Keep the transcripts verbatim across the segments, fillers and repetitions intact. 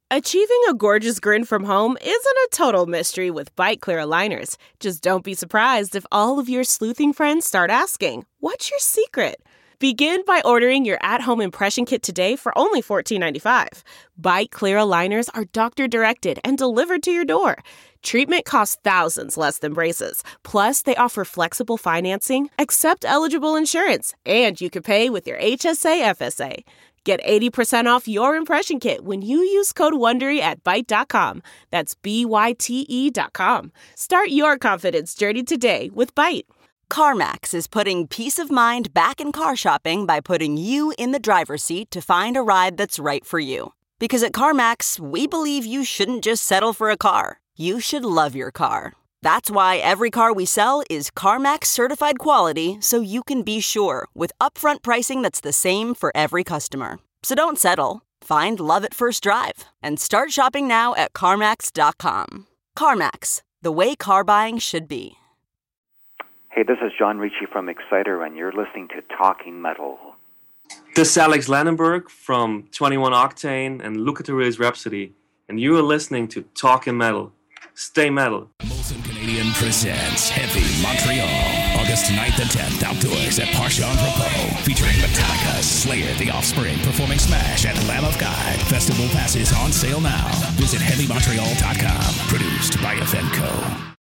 Achieving a gorgeous grin from home isn't a total mystery with Byte Clear aligners. Just don't be surprised if all of your sleuthing friends start asking, "What's your secret?" Begin by ordering your at-home impression kit today for only fourteen ninety-five. Byte Clear aligners are doctor-directed and delivered to your door. Treatment costs thousands less than braces. Plus, they offer flexible financing, accept eligible insurance, and you can pay with your H S A F S A. Get eighty percent off your impression kit when you use code WONDERY at byte dot com. That's B Y T E dot com. Start your confidence journey today with Byte. CarMax is putting peace of mind back in car shopping by putting you in the driver's seat to find a ride that's right for you. Because at CarMax, we believe you shouldn't just settle for a car. You should love your car. That's why every car we sell is CarMax certified quality, so you can be sure with upfront pricing that's the same for every customer. So don't settle. Find love at first drive and start shopping now at CarMax dot com. CarMax, the way car buying should be. Hey, this is John Ricci from Exciter, and you're listening to Talking Metal. This is Alex Landenberg from twenty-one Octane and Luca Turilli's Rhapsody, and you are listening to Talking Metal. Stay metal. Molson Canadian presents Heavy Montreal, August ninth and tenth, outdoors at Parchon Repos, featuring Metallica, Slayer, The Offspring, performing Smash at Lamb of God. Festival passes on sale now. Visit heavy montreal dot com. Produced by F N Co.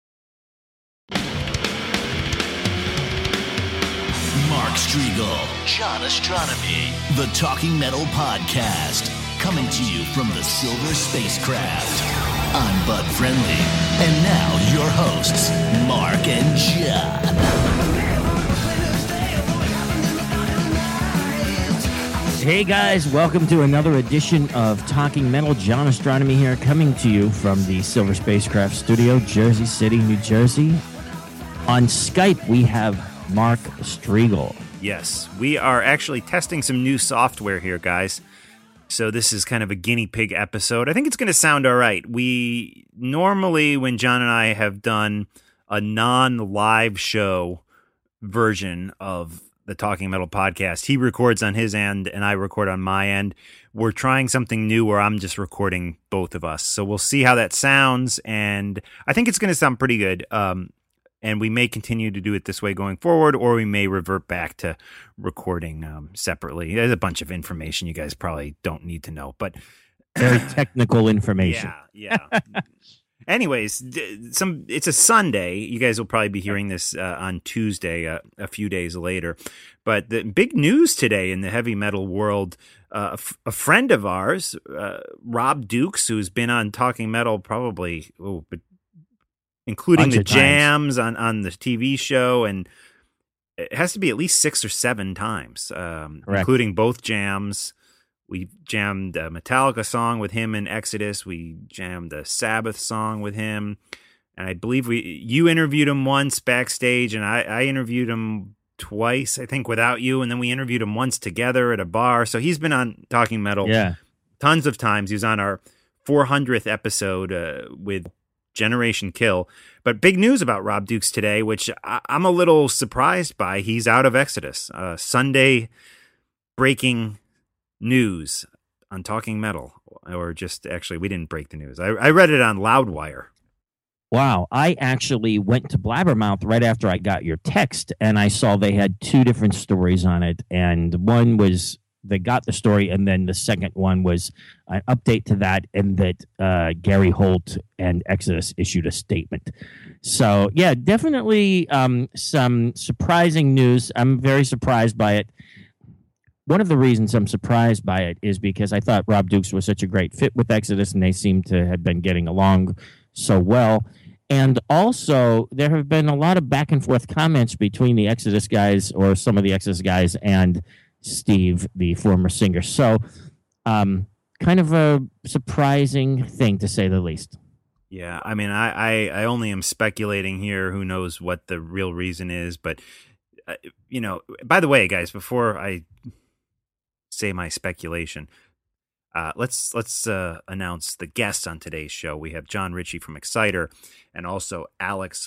Mark Strigl, John Astronomy, the Talking Metal Podcast, coming to you from the Silver Spacecraft. I'm Bud Friendly, and now your hosts, Mark and John. Hey guys, welcome to another edition of Talking Metal. John Astronomy here, coming to you from the Silver Spacecraft Studio, Jersey City, New Jersey. On Skype, we have Mark Strigl. Yes, we are actually testing some new software here, guys. So this is kind of a guinea pig episode. I think it's going to sound all right. We normally, when John and I have done a non-live show version of the Talking Metal podcast, he records on his end and I record on my end. We're trying something new where I'm just recording both of us. So we'll see how that sounds, and I think it's going to sound pretty good. Um, And we may continue to do it this way going forward, or we may revert back to recording um, separately. There's a bunch of information you guys probably don't need to know, but very technical information. Yeah, yeah. Anyways, some it's a Sunday. You guys will probably be hearing this uh, on Tuesday, uh, a few days later. But the big news today in the heavy metal world, uh, a, f- a friend of ours, uh, Rob Dukes, who's been on Talking Metal probably, oh, but including Bunch the of jams on, on the T V show, and it has to be at least six or seven times, um, including both jams. We jammed a Metallica song with him in Exodus. We jammed a Sabbath song with him, and I believe we you interviewed him once backstage, and I, I interviewed him twice, I think, without you, and then we interviewed him once together at a bar. So he's been on Talking Metal yeah. tons of times. He was on our four hundredth episode uh, with Generation Kill. But big news about Rob Dukes today, which I- I'm a little surprised by. He's out of Exodus. Uh, Sunday breaking news on Talking Metal. Or just, actually, we didn't break the news. I, I read it on Loudwire. Wow. I actually went to Blabbermouth right after I got your text, and I saw they had two different stories on it. And one was they got the story, and then the second one was an update to that, and that uh, Gary Holt and Exodus issued a statement. So, yeah, definitely um, some surprising news. I'm very surprised by it. One of the reasons I'm surprised by it is because I thought Rob Dukes was such a great fit with Exodus, and they seem to have been getting along so well. And also, there have been a lot of back and forth comments between the Exodus guys, or some of the Exodus guys, and Steve, the former singer. So, um, kind of a surprising thing, to say the least. Yeah, I mean, I, I, I only am speculating here. Who knows what the real reason is? But, uh, you know, by the way, guys, before I say my speculation, uh, let's let's uh, announce the guests on today's show. We have John Ricci from Exciter, and also Alex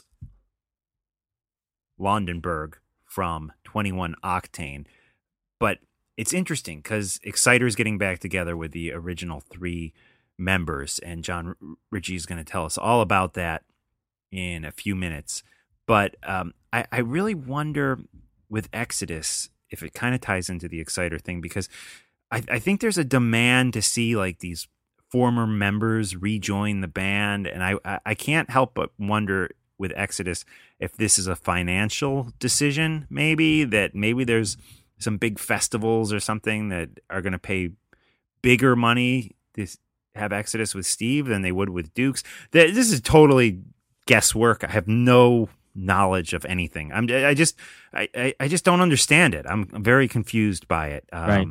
Landenberg from twenty-one Octane. But it's interesting because Exciter is getting back together with the original three members, and John Ritchie is going to tell us all about that in a few minutes. But um, I, I really wonder with Exodus if it kind of ties into the Exciter thing, because I, I think there's a demand to see like these former members rejoin the band, and I, I, I can't help but wonder with Exodus if this is a financial decision, maybe that maybe there's some big festivals or something that are going to pay bigger money to have Exodus with Steve than they would with Dukes. This is totally guesswork. I have no knowledge of anything. I'm I just I, I just don't understand it. I'm very confused by it. Um, right.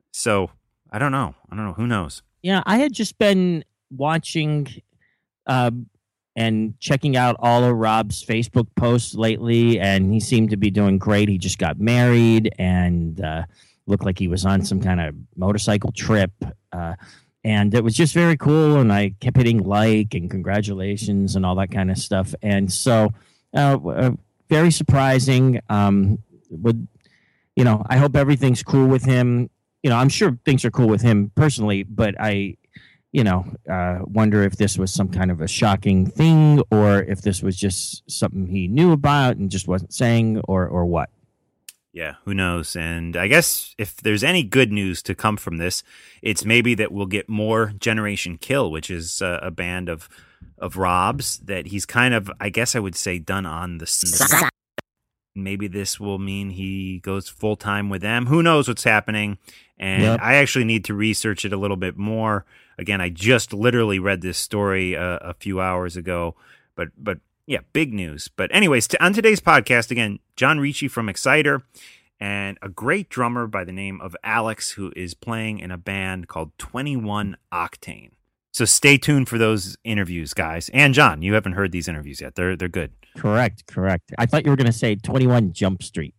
So I don't know. I don't know. Who knows? Yeah, I had just been watching uh, and checking out all of Rob's Facebook posts lately, and he seemed to be doing great. He just got married and uh, looked like he was on some kind of motorcycle trip. Uh, and it was just very cool, and I kept hitting like and congratulations and all that kind of stuff. And so uh, uh, very surprising. Um, would, you know, I hope everything's cool with him. You know, I'm sure things are cool with him personally, but I, you know, uh, wonder if this was some kind of a shocking thing or if this was just something he knew about and just wasn't saying or, or what. Yeah, who knows? And I guess if there's any good news to come from this, it's maybe that we'll get more Generation Kill, which is uh, a band of of Rob's that he's kind of, I guess I would say, done on the side. Maybe this will mean he goes full time with them. Who knows what's happening? And yep. I actually need to research it a little bit more. Again, I just literally read this story uh, a few hours ago, but but yeah, big news. But anyways, to, on today's podcast, again, John Ritchie from Exciter and a great drummer by the name of Alex, who is playing in a band called twenty-one Octane. So stay tuned for those interviews, guys. And John, you haven't heard these interviews yet. They're they're good. Correct, correct. I thought you were going to say twenty-one Jump Street.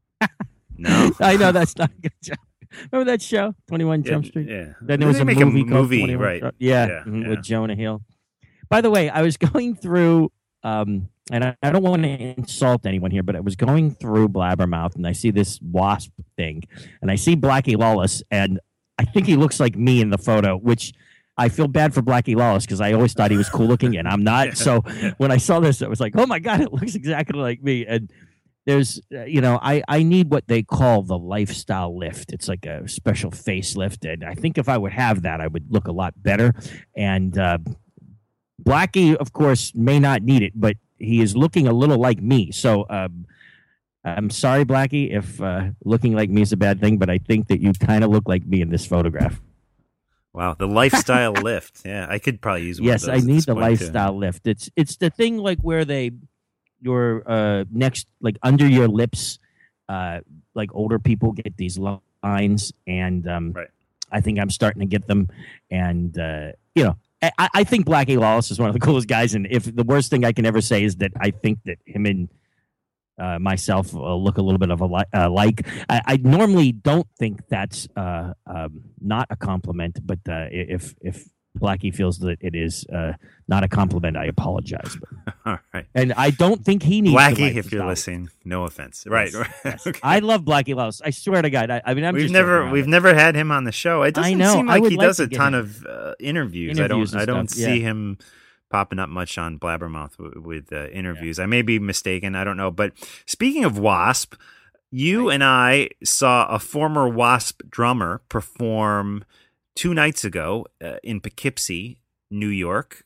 No. I know that's not a good job. Remember that show, twenty-one yeah, Jump Street? Yeah. Then there was a movie, a movie called movie, right? Jump- yeah, yeah, mm-hmm, yeah, with Jonah Hill. By the way, I was going through, um, and I, I don't want to insult anyone here, but I was going through Blabbermouth, and I see this wasp thing, and I see Blackie Lawless, and I think he looks like me in the photo, which I feel bad for Blackie Lawless because I always thought he was cool looking, and I'm not. So when I saw this, I was like, oh, my God, it looks exactly like me. And there's, uh, you know, I, I need what they call the lifestyle lift. It's like a special facelift. And I think if I would have that, I would look a lot better. And uh, Blackie, of course, may not need it, but he is looking a little like me. So um, I'm sorry, Blackie, if uh, looking like me is a bad thing, but I think that you kind of look like me in this photograph. Wow, the lifestyle lift. Yeah, I could probably use one yes, of those. I need the too. lifestyle lift. It's it's the thing like where they your uh next like under your lips, uh like older people get these lines, and um right. I think I'm starting to get them, and uh you know I, I think Blackie Lawless is one of the coolest guys, and if the worst thing I can ever say is that I think that him and Uh, myself uh, look a little bit of a li- uh, like. I, I normally don't think that's uh, um, not a compliment, but uh, if if Blackie feels that it is uh, not a compliment, I apologize. But, all right, and I don't think he needs Blackie. If you're listening, no offense. Right, yes, right. Yes. Okay. I love Blackie Lawless. I swear to God. I, I mean, I'm we've just never we've it. never had him on the show. It doesn't I know. seem I like would he like does to a get ton him. of uh, interviews. Interviews I don't. and I don't stuff, see yeah. him popping up much on Blabbermouth w- with uh, interviews. Yeah. I may be mistaken. I don't know. But speaking of Wasp. You and I saw a former Wasp drummer perform two nights ago uh, in Poughkeepsie, New York,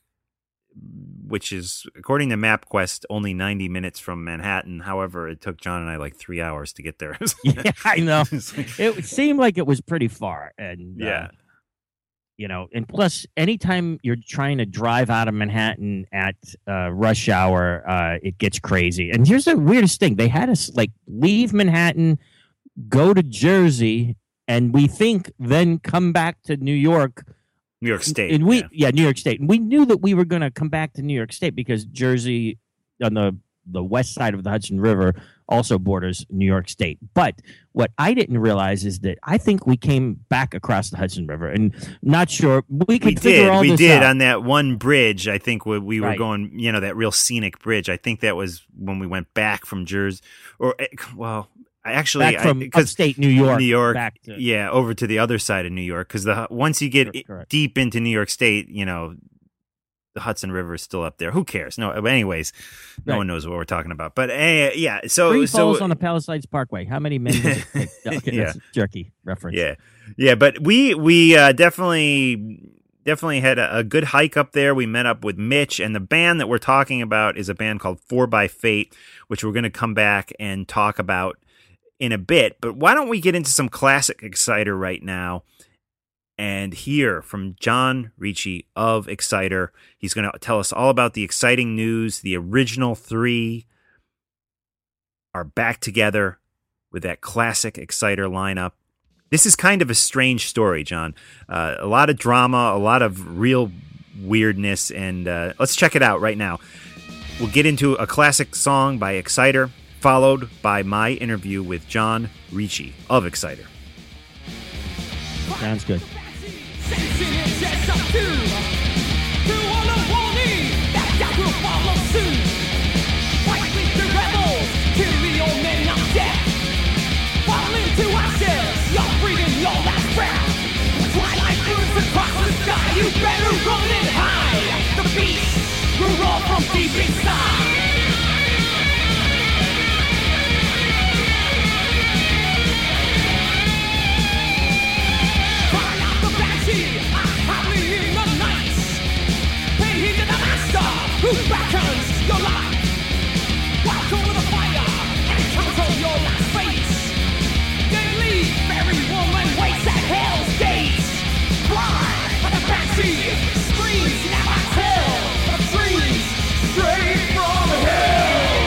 which is, according to MapQuest, only ninety minutes from Manhattan. However, it took John and I like three hours to get there. Yeah, I know. It seemed like it was pretty far. And yeah. Uh, You know, and plus, anytime you're trying to drive out of Manhattan at uh, rush hour, uh, it gets crazy. And here's the weirdest thing. They had us, like, leave Manhattan, go to Jersey, and we think then come back to New York. New York State. And we, yeah. yeah, New York State. And we knew that we were going to come back to New York State because Jersey, on the, the west side of the Hudson River, also borders New York State. But what I didn't realize is that I think we came back across the Hudson River, and not sure we could we figure did. all we this did out. on that one bridge. I think we, we were Right. going, you know, that real scenic bridge. I think that was when we went back from Jersey. Or well, I actually back from I, 'cause upstate New York, New York, back to, yeah, over to the other side of New York. Because the once you get Correct, correct. deep into New York State, you know, the Hudson River is still up there. Who cares? No, but anyways, no Right. one knows what we're talking about. But uh, yeah, so Three so falls on the Palisades Parkway. How many men does it take? Okay, Yeah. that's a jerky reference. yeah, yeah. But we we uh, definitely. Definitely had a, a good hike up there. We met up with Mitch, and the band that we're talking about is a band called Four by Fate, which we're going to come back and talk about in a bit. But why don't we get into some classic Exciter right now and hear from John Ricci of Exciter. He's going to tell us all about the exciting news. The original three are back together with that classic Exciter lineup. This is kind of a strange story, John. Uh, a lot of drama, a lot of real weirdness, and uh, let's check it out right now. We'll get into a classic song by Exciter, followed by my interview with John Ricci of Exciter. Sounds good. You better run and hide. The beast will roll from deep inside. Find out the banshee, I'm howling in the night. Pay heed to the master who beckons your life. Welcome to the fire and control your last fate. Then leave, every woman waits at hell's gates. Fly! Banshee screams, never tell of dreams straight from hell.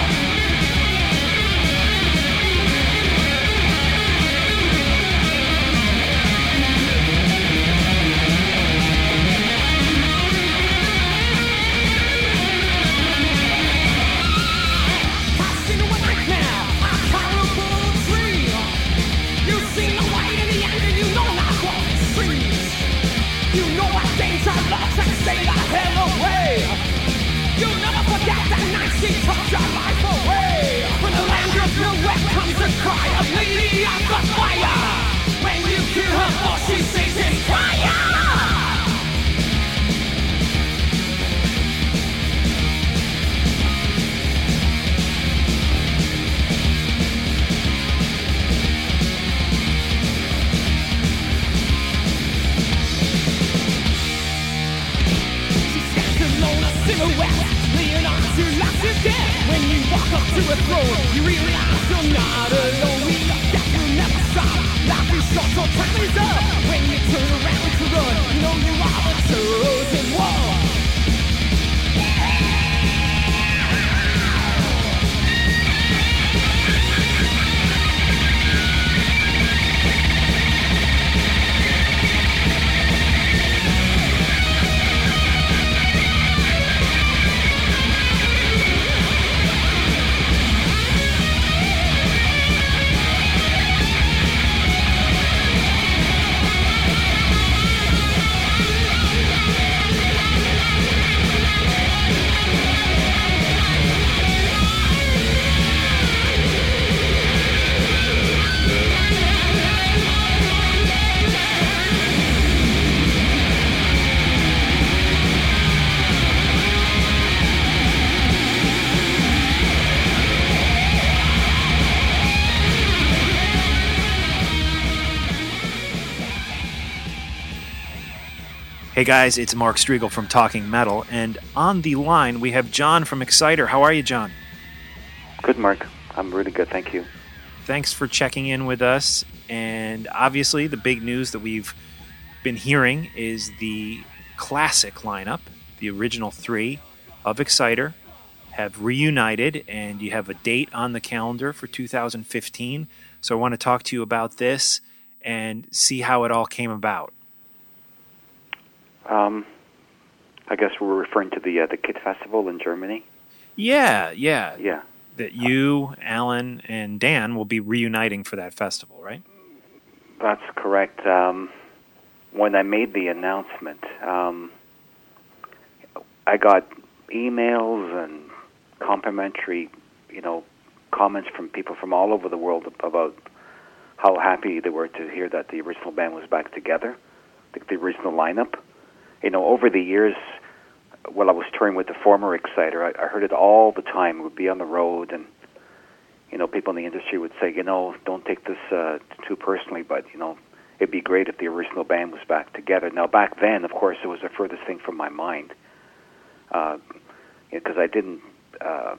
Cast into a nightmare, a terrible dream. You've seen the light in the end and you know not what it screams. You know what danger lurks and stay the hell away. You'll never forget that night she took your life away. When the land of nowhere comes the cry of lady of the fire. When you kill her for she sings in fire. When you walk up to a throne, you realize you're not alone. We love that you never stop. Life is short, so time is up. When you turn around to run, you know you are the chosen one. Hey guys, it's Mark Striegel from Talking Metal, and on the line we have John from Exciter. How are you, John? Good, Mark. I'm really good, thank you. Thanks for checking in with us. And obviously, the big news that we've been hearing is the classic lineup, the original three of Exciter, have reunited, and you have a date on the calendar for two thousand fifteen. So I want to talk to you about this and see how it all came about. Um, I guess we're referring to the uh, the Kid Festival in Germany. Yeah, yeah. Yeah. That you, Alan, and Dan will be reuniting for that festival, right? That's correct. Um, when I made the announcement, um, I got emails and complimentary, you know, comments from people from all over the world about how happy they were to hear that the original band was back together, the, the original lineup. You know, over the years, while I was touring with the former Exciter, I, I heard it all the time. We'd be on the road, and you know, people in the industry would say, you know, don't take this uh, too personally, but you know, it'd be great if the original band was back together. Now, back then, of course, it was the furthest thing from my mind, because uh, I didn't, uh,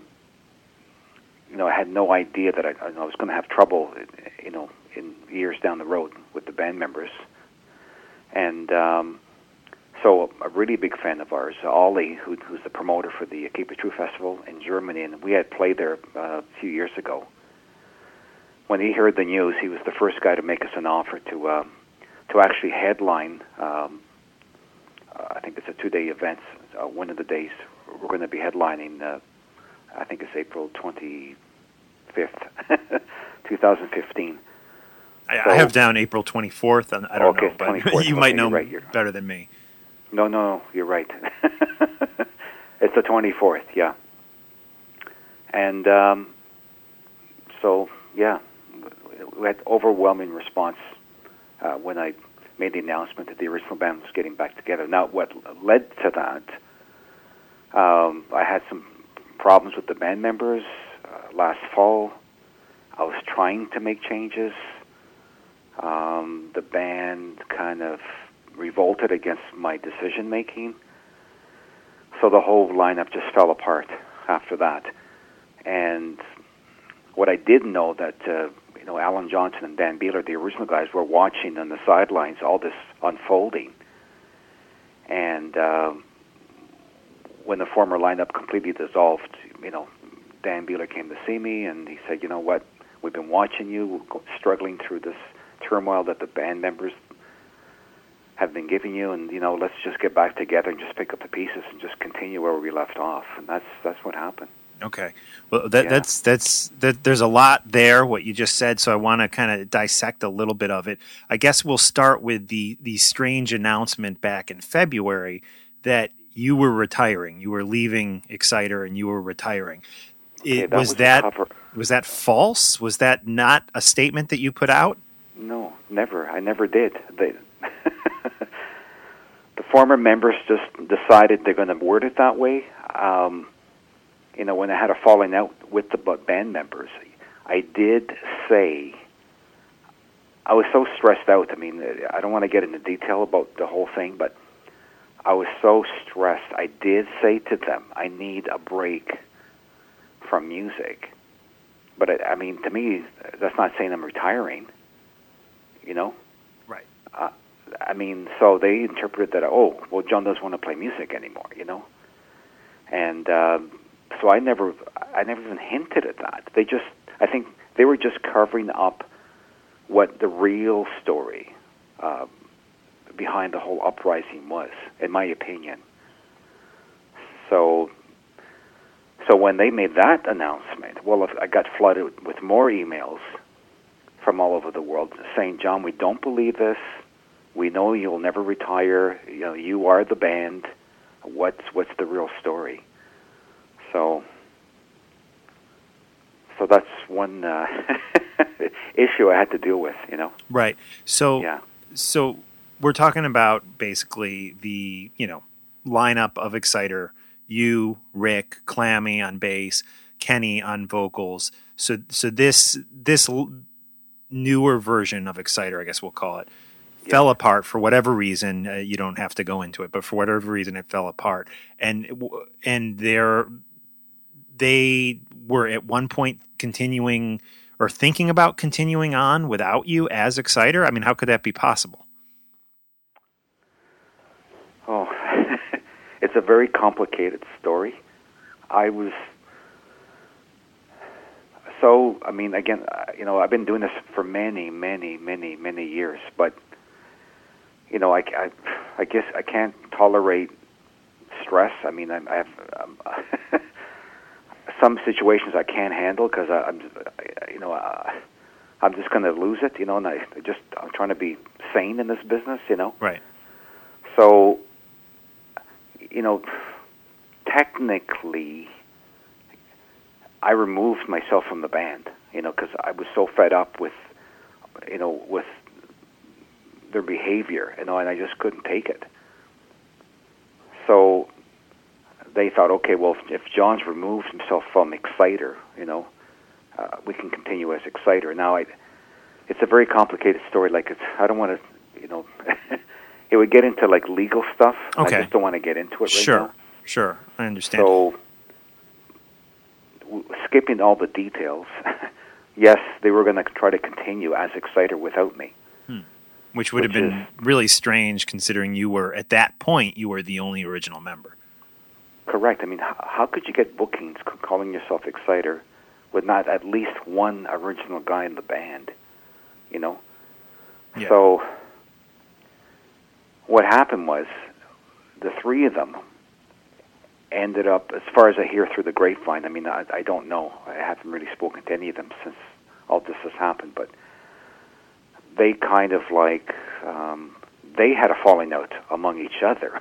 you know, I had no idea that I, I was going to have trouble, you know, in years down the road with the band members. And um, so a really big fan of ours, Ollie, who, who's the promoter for the Keep It True Festival in Germany, and we had played there uh, a few years ago. When he heard the news, he was the first guy to make us an offer to uh, to actually headline. Um, uh, I think it's a two-day event. Uh, one of the days we're going to be headlining. Uh, I think it's April twenty-fifth, twenty fifteen. I, So, I have down April twenty-fourth, and I don't okay, know, but twenty-fourth. you might Okay, know you're right, you're- better than me. No, no, you're right. It's the twenty-fourth, yeah. And um, so, yeah, we had overwhelming response uh, when I made the announcement that the original band was getting back together. Now, what led to that, um, I had some problems with the band members uh, last fall. I was trying to make changes. Um, the band kind of revolted against my decision-making. So the whole lineup just fell apart after that. And what I did know that, uh, you know, Alan Johnson and Dan Beeler, the original guys, were watching on the sidelines all this unfolding. And um, when the former lineup completely dissolved, you know, Dan Beeler came to see me, and he said, you know what, we've been watching you, we're go- struggling through this turmoil that the band members have been giving you, and you know, let's just get back together and just pick up the pieces and just continue where we left off. And that's that's what happened. Okay, well, that, Yeah. that's that's that. There's a lot there what you just said, so I want to kind of dissect a little bit of it. I guess we'll start with the the strange announcement back in February that you were retiring, you were leaving Exciter, and you were retiring. Okay, It, that was was a that cover- was that false? Was that not a statement that you put out? No, never. I never did. They, the former members just decided they're going to word it that way. Um, you know, when I had a falling out with the band members, I did say, I was so stressed out. I mean, I don't want to get into detail about the whole thing, but I was so stressed. I did say to them, I need a break from music. But, I, I mean, to me, that's not saying I'm retiring. You know? Right. Uh, I mean, so they interpreted that, oh, well, John doesn't want to play music anymore, you know? And um, so I never, I never even hinted at that. They just, I think they were just covering up what the real story uh, behind the whole uprising was, in my opinion. So, so when they made that announcement, well, if I got flooded with more emails from all over the world saying, John, we don't believe this. We know you'll never retire. You know, you are the band. What's what's the real story? So, so that's one uh, issue I had to deal with. You know. Right. So, Yeah. so we're talking about basically the you know lineup of Exciter. You, Rick, Clammy on bass, Kenny on vocals. So, so this this. newer version of Exciter, I guess we'll call it, yeah. fell apart for whatever reason. Uh, you don't have to go into it, but for whatever reason, it fell apart. And and they're, they were at one point continuing or thinking about continuing on without you as Exciter. I mean, how could that be possible? Oh, it's a very complicated story. I was... So, I mean, again, you know, I've been doing this for many, many, many, many years, but, you know, I, I, I guess I can't tolerate stress. I mean, I, I have um, some situations I can't handle because I'm, you know, uh, I'm just going to lose it, you know, and I just, I'm trying to be sane in this business, you know. Right. So, you know, technically, I removed myself from the band, you know, because I was so fed up with, you know, with their behavior, you know, and I just couldn't take it. So they thought, okay, well, if John's removed himself from Exciter, you know, uh, we can continue as Exciter. Now, I, it's a very complicated story. Like, it's, I don't want to, you know, it would get into like legal stuff. Okay. I just don't want to get into it right sure. now. Sure, I understand. So, w- skipping all the details, yes, they were going to try to continue as Exciter without me. Hmm. Which would Which have been is, really strange, considering you were, at that point, you were the only original member. Correct. I mean, how, how could you get bookings calling yourself Exciter with not at least one original guy in the band, you know? Yeah. So, what happened was, the three of them ended up, as far as I hear through the grapevine, I mean, I, I don't know. I haven't really spoken to any of them since all this has happened, but they kind of like, um, they had a falling out among each other.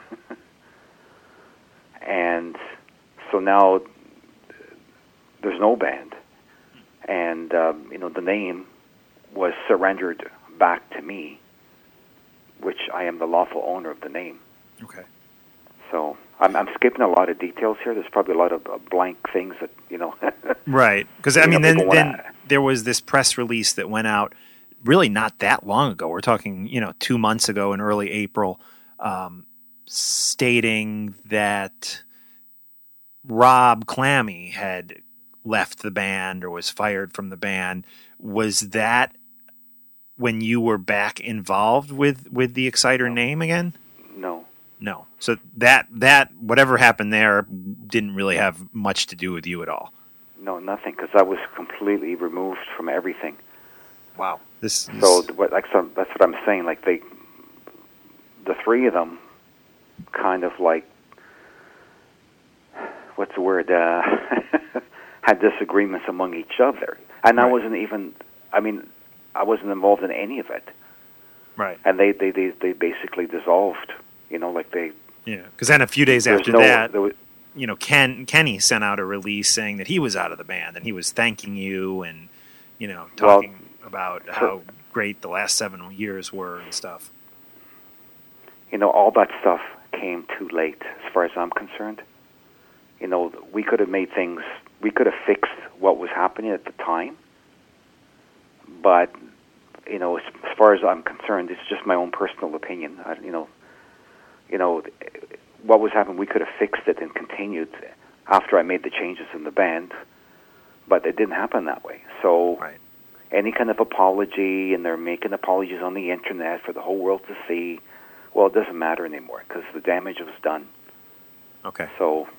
And so now there's no band. And, um, you know, the name was surrendered back to me, which I am the lawful owner of the name. Okay. So I'm, I'm skipping a lot of details here. There's probably a lot of uh, blank things that, you know. Right. Because, I mean, know, then, wanna, then there was this press release that went out really not that long ago. We're talking, you know, two months ago in early April, um, stating that Rob Clammy had left the band or was fired from the band. Was that when you were back involved with, with the Exciter no. name again? No. No. So that, that, whatever happened there didn't really have much to do with you at all. No, nothing, because I was completely removed from everything. Wow. This is... So, like, so that's what I'm saying. Like, they, the three of them kind of like, what's the word, uh, had disagreements among each other. And right. I wasn't even, I mean, I wasn't involved in any of it. Right. And they, they, they, they basically dissolved, you know, like they... Yeah, because then a few days after no, that, was, you know, Ken Kenny sent out a release saying that he was out of the band and he was thanking you and, you know, talking well, about how great the last seven years were and stuff. You know, all that stuff came too late as far as I'm concerned. You know, we could have made things, we could have fixed what was happening at the time, but, you know, as, as far as I'm concerned, it's just my own personal opinion. I, you know, you know, what was happening, we could have fixed it and continued after I made the changes in the band, but it didn't happen that way. So right. any kind of apology, and they're making apologies on the internet for the whole world to see, well, it doesn't matter anymore because the damage was done. Okay. So...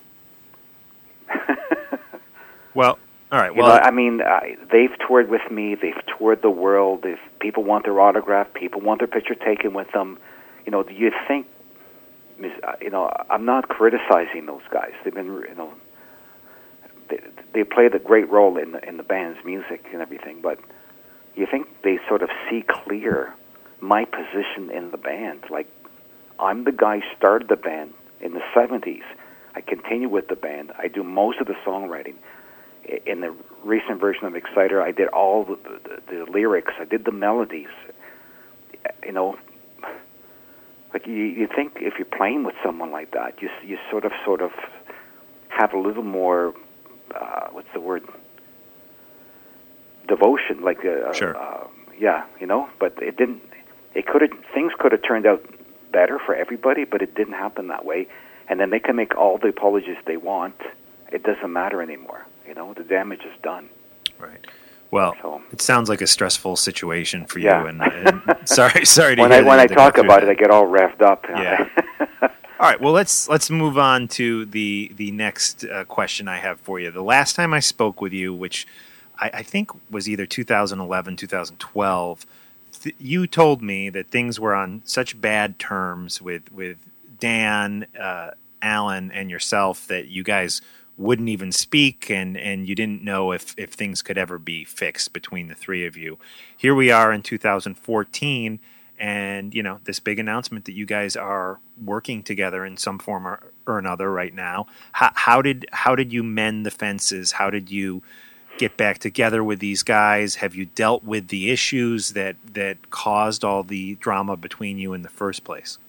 well, all right. You Well, know, I mean, uh, they've toured with me. They've toured the world. If people want their autograph, people want their picture taken with them. You know, you think, you know, I'm not criticizing those guys. They've been, you know, they, they played a great role in the, in the band's music and everything. But you think they sort of see clear my position in the band. Like, I'm the guy who started the band in the seventies. I continue with the band. I do most of the songwriting. In the recent version of Exciter, I did all the, the, the lyrics. I did the melodies. You know, like you, you think if you're playing with someone like that, you you sort of sort of have a little more, uh, what's the word? Devotion, like uh, sure. uh, yeah, you know. But it didn't. It could have things could have turned out better for everybody, but it didn't happen that way. And then they can make all the apologies they want. It doesn't matter anymore. You know, the damage is done. Right. Well, so, it sounds like a stressful situation for yeah. you. And, and sorry, sorry to when hear I when that I talk about that. it, I get all revved up. Yeah. All right. Well, let's let's move on to the the next uh, question I have for you. The last time I spoke with you, which I, I think was either two thousand eleven, two thousand twelve, th- you told me that things were on such bad terms with with Dan, uh, Alan, and yourself that you guys wouldn't even speak, and, and you didn't know if, if things could ever be fixed between the three of you. Here we are in two thousand fourteen, and you know this big announcement that you guys are working together in some form or, or another right now. How, how did how did you mend the fences? How did you get back together with these guys? Have you dealt with the issues that that caused all the drama between you in the first place?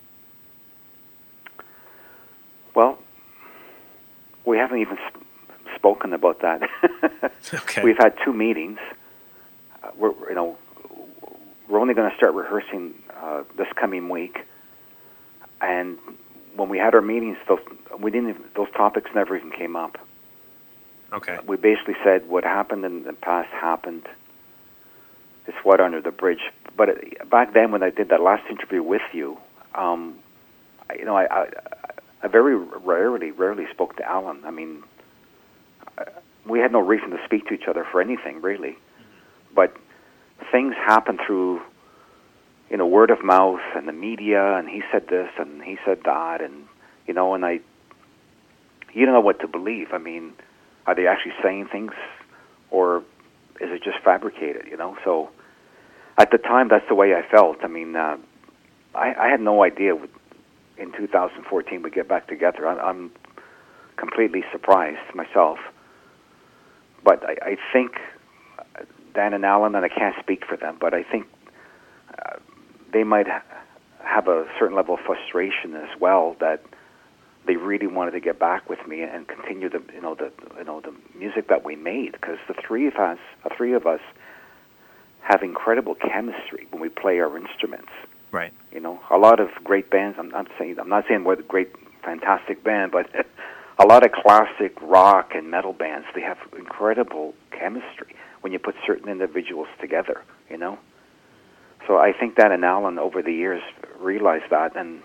Well, we haven't even sp- spoken about that. Okay. We've had two meetings. Uh, we're you know we're only going to start rehearsing uh, this coming week, and when we had our meetings, those we didn't even, those topics never even came up. Okay. We basically said what happened in the past happened. It's water under the bridge. But it, back then, when I did that last interview with you, um, I, you know, I, I, I very rarely, rarely spoke to Alan. I mean, we had no reason to speak to each other for anything, really. But things happen through, you know, word of mouth and the media, and he said this and he said that, and you know, and I, you don't know what to believe. I mean, are they actually saying things, or is it just fabricated, you know? So at the time, that's the way I felt. I mean, uh, I, I had no idea would, in two thousand fourteen we'd get back together. I, I'm completely surprised myself. But I, I think Dan and Alan, and I can't speak for them, but I think uh, they might ha- have a certain level of frustration as well, that they really wanted to get back with me and continue the you know the you know the music that we made, because the three of us, the three of us, have incredible chemistry when we play our instruments. Right. You know, a lot of great bands. I'm not saying I'm not saying we're the great, fantastic band, but a lot of classic rock and metal bands, they have incredible chemistry when you put certain individuals together. You know, so I think Dan and Alan over the years realized that, and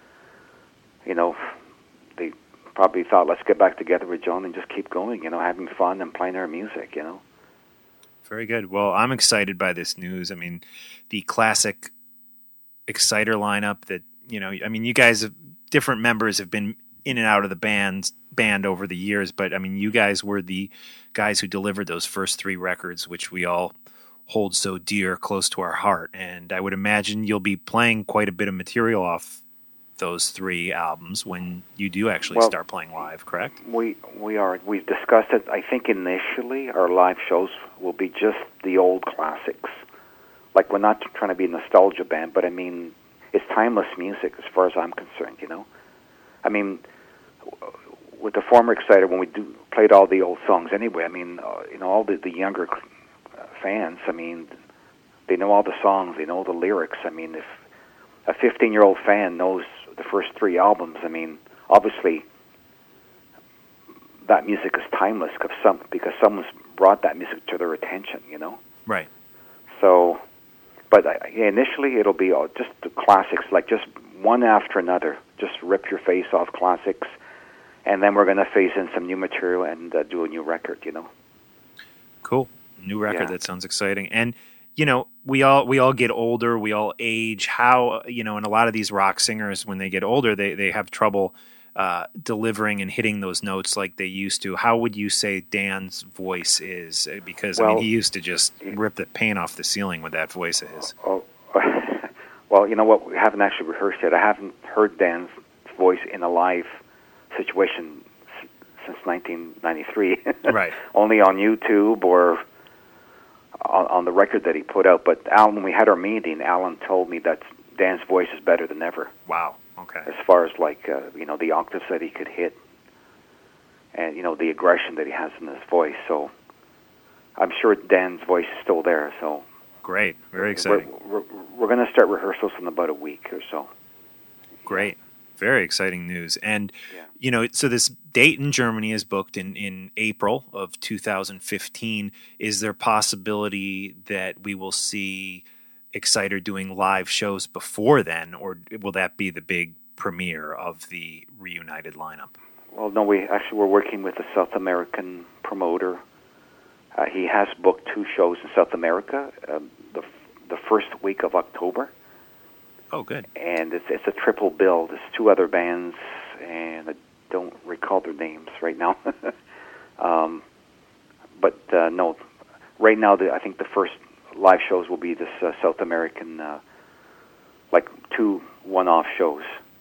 you know, they probably thought, let's get back together with John and just keep going, you know, having fun and playing our music, you know. Very good. Well, I'm excited by this news. I mean, the classic Exciter lineup that, you know, I mean, you guys have, different members have been in and out of the band, band over the years, but I mean, you guys were the guys who delivered those first three records, which we all hold so dear, close to our heart. And I would imagine you'll be playing quite a bit of material off those three albums when you do actually well, start playing live, correct? We we are. We've discussed it. I think initially our live shows will be just the old classics. Like, we're not trying to be a nostalgia band, but I mean, it's timeless music as far as I'm concerned, you know? I mean, with the former Exciter, when we do played all the old songs anyway, I mean, uh, you know, all the, the younger fans, I mean, they know all the songs, they know the lyrics. I mean, if a fifteen-year-old fan knows the first three albums, I mean, obviously that music is timeless because some because someone's brought that music to their attention, you know? Right. So, but uh, yeah, initially it'll be all just the classics, like just one after another, just rip your face off classics, and then we're going to phase in some new material and uh, do a new record, you know? Cool. New record. Yeah. That sounds exciting. And, you know, we all we all get older, we all age. How, you know, and a lot of these rock singers, when they get older, they, they have trouble uh, delivering and hitting those notes like they used to. How would you say Dan's voice is? Because, Well, I mean, he used to just rip the paint off the ceiling with that voice of his. Oh, well, you know what? We haven't actually rehearsed yet. I haven't heard Dan's voice in a live situation s- since nineteen ninety-three. Right. Only on YouTube or on, on the record that he put out. But Alan, when we had our meeting, Alan told me that Dan's voice is better than ever. Wow. Okay. As far as like uh, you know, the octaves that he could hit, and you know, the aggression that he has in his voice. So I'm sure Dan's voice is still there. So great, very exciting. We're, we're, we're going to start rehearsals in about a week or so. Great. Very exciting news. And, Yeah. you know, so this date in Germany is booked in, in April of two thousand fifteen. Is there possibility that we will see Exciter doing live shows before then, or will that be the big premiere of the reunited lineup? Well, no, we actually we're working with a South American promoter. Uh, he has booked two shows in South America, um, the the first week of October. Oh, good. And it's it's a triple bill. There's two other bands, and I don't recall their names right now. um, but uh, no, right now the, I think the first live shows will be this uh, South American uh, like two one-off shows.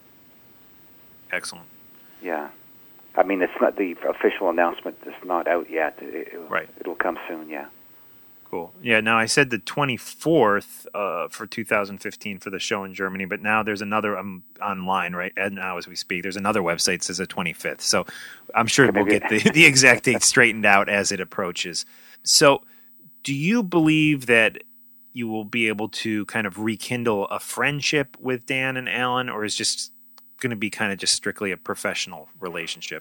Excellent. Yeah. I mean, it's not the official announcement is not out yet. It, it, right. It'll come soon, yeah. Cool. Yeah, now I said the twenty-fourth uh, for two thousand fifteen for the show in Germany, but now there's another um, online, right? And now as we speak, there's another website that says the twenty-fifth. So I'm sure we'll get the, the exact date straightened out as it approaches. So do you believe that you will be able to kind of rekindle a friendship with Dan and Alan, or is just going to be kind of just strictly a professional relationship?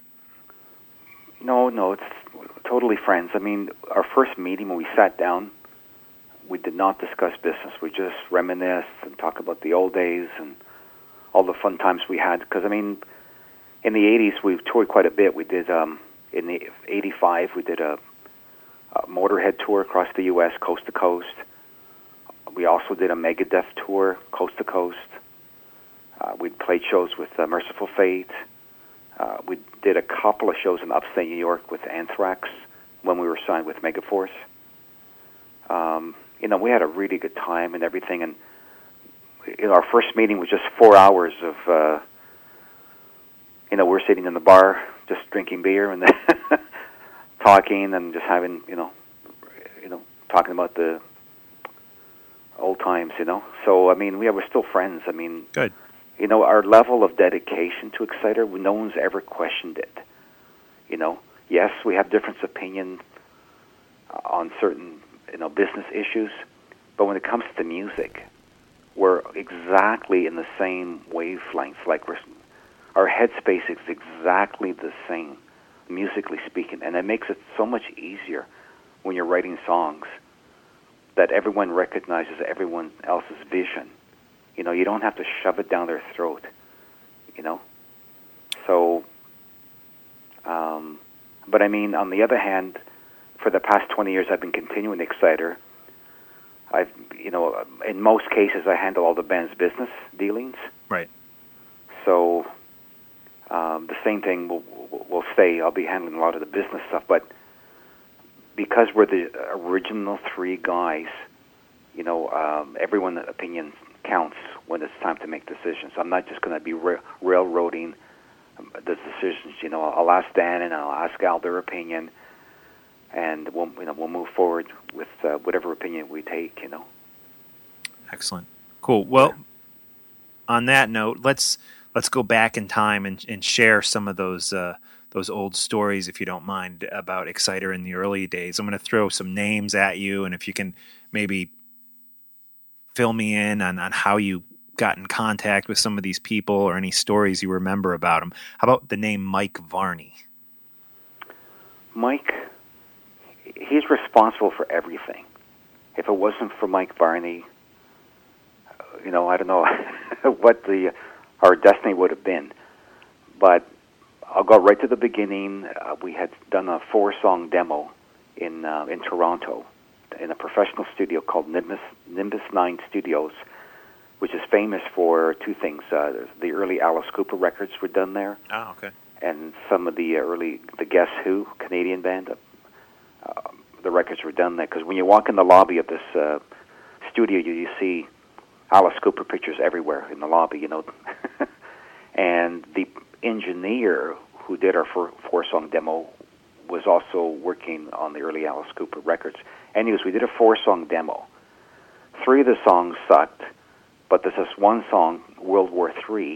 No, no, it's totally friends. I mean, our first meeting when we sat down, we did not discuss business. We just reminisced and talk about the old days and all the fun times we had. Because, I mean, in the eighties, we toured quite a bit. We did, um, in the eighty-five, we did a, a Motorhead tour across the U S, coast to coast. We also did a Megadeth tour, coast to coast. Uh, we played shows with uh, Merciful Fate. Uh, we did a couple of shows in upstate New York with Anthrax when we were signed with Megaforce. Um, you know, we had a really good time and everything. And you know, our first meeting was just four hours of, uh, you know, we're sitting in the bar just drinking beer and then talking and just having, you know, you know, talking about the old times. You know, so I mean, we were still friends. I mean, good. You know, our level of dedication to Exciter, no one's ever questioned it. You know, yes, we have different opinion on certain, you know, business issues, but when it comes to the music, we're exactly in the same wavelength. Like we're, our headspace is exactly the same, musically speaking, and it makes it so much easier when you're writing songs that everyone recognizes everyone else's vision. You know, you don't have to shove it down their throat, you know. So, um, but I mean, on the other hand, for the past twenty years, I've been continuing Exciter. I've, you know, in most cases, I handle all the band's business dealings. Right. So, um, the same thing will will stay. I'll be handling a lot of the business stuff, but because we're the original three guys, you know, um, everyone's opinion counts when it's time to make decisions. I'm not just going to be ra- railroading the decisions. You know, I'll ask Dan and I'll ask Al their opinion, and we'll, you know, we'll move forward with uh, whatever opinion we take. You know. Excellent. Cool. Well, on that note, let's let's go back in time and, and share some of those uh, those old stories, if you don't mind, about Exciter in the early days. I'm going to throw some names at you, and if you can maybe fill me in on, on how you got in contact with some of these people or any stories you remember about them. How about the name Mike Varney? Mike, he's responsible for everything. If it wasn't for Mike Varney, you know, I don't know what the our destiny would have been. But I'll go right to the beginning. Uh, we had done a four-song demo in uh, in Toronto, in a professional studio called Nimbus, Nimbus nine Studios, which is famous for two things. Uh, the early Alice Cooper records were done there. Oh, okay. And some of the early, the Guess Who, Canadian band, uh, the records were done there. Because when you walk in the lobby of this uh, studio, you, you see Alice Cooper pictures everywhere in the lobby, you know. And the engineer who did our four, four-song demo was also working on the early Alice Cooper records. Anyways, we did a four-song demo. Three of the songs sucked, but there's this one song, World War Three,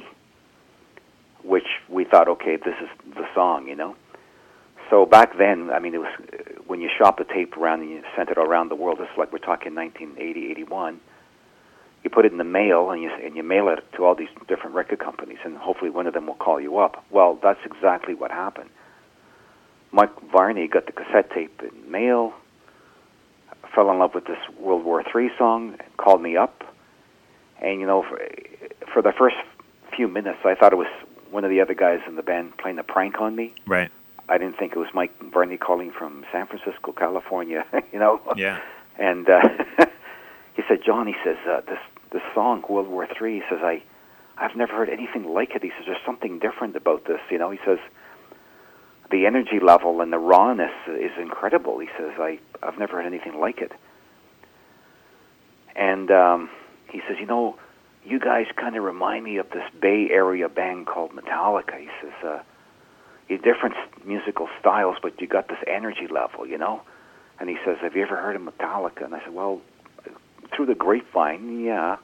which we thought, okay, this is the song, you know. So back then, I mean, it was when you shop the tape around and you sent it around the world. This is like we're talking nineteen eighty, eighty-one. You put it in the mail and you and you mail it to all these different record companies, and hopefully one of them will call you up. Well, that's exactly what happened. Mike Varney got the cassette tape in mail, fell in love with this World War Three song, called me up, and you know, for, for the first few minutes, I thought it was one of the other guys in the band playing a prank on me. Right. I didn't think it was Mike Varney calling from San Francisco, California. You know. Yeah. And uh, he said, John, he says, uh, this this song, World War Three, he says, I, I've never heard anything like it. He says, there's something different about this. You know, he says, the energy level and the rawness is incredible. He says, I, I've never heard anything like it. And um, he says, you know, you guys kind of remind me of this Bay Area band called Metallica. He says, uh, you're different musical styles, but you got this energy level, you know? And he says, have you ever heard of Metallica? And I said, well, through the grapevine, yeah.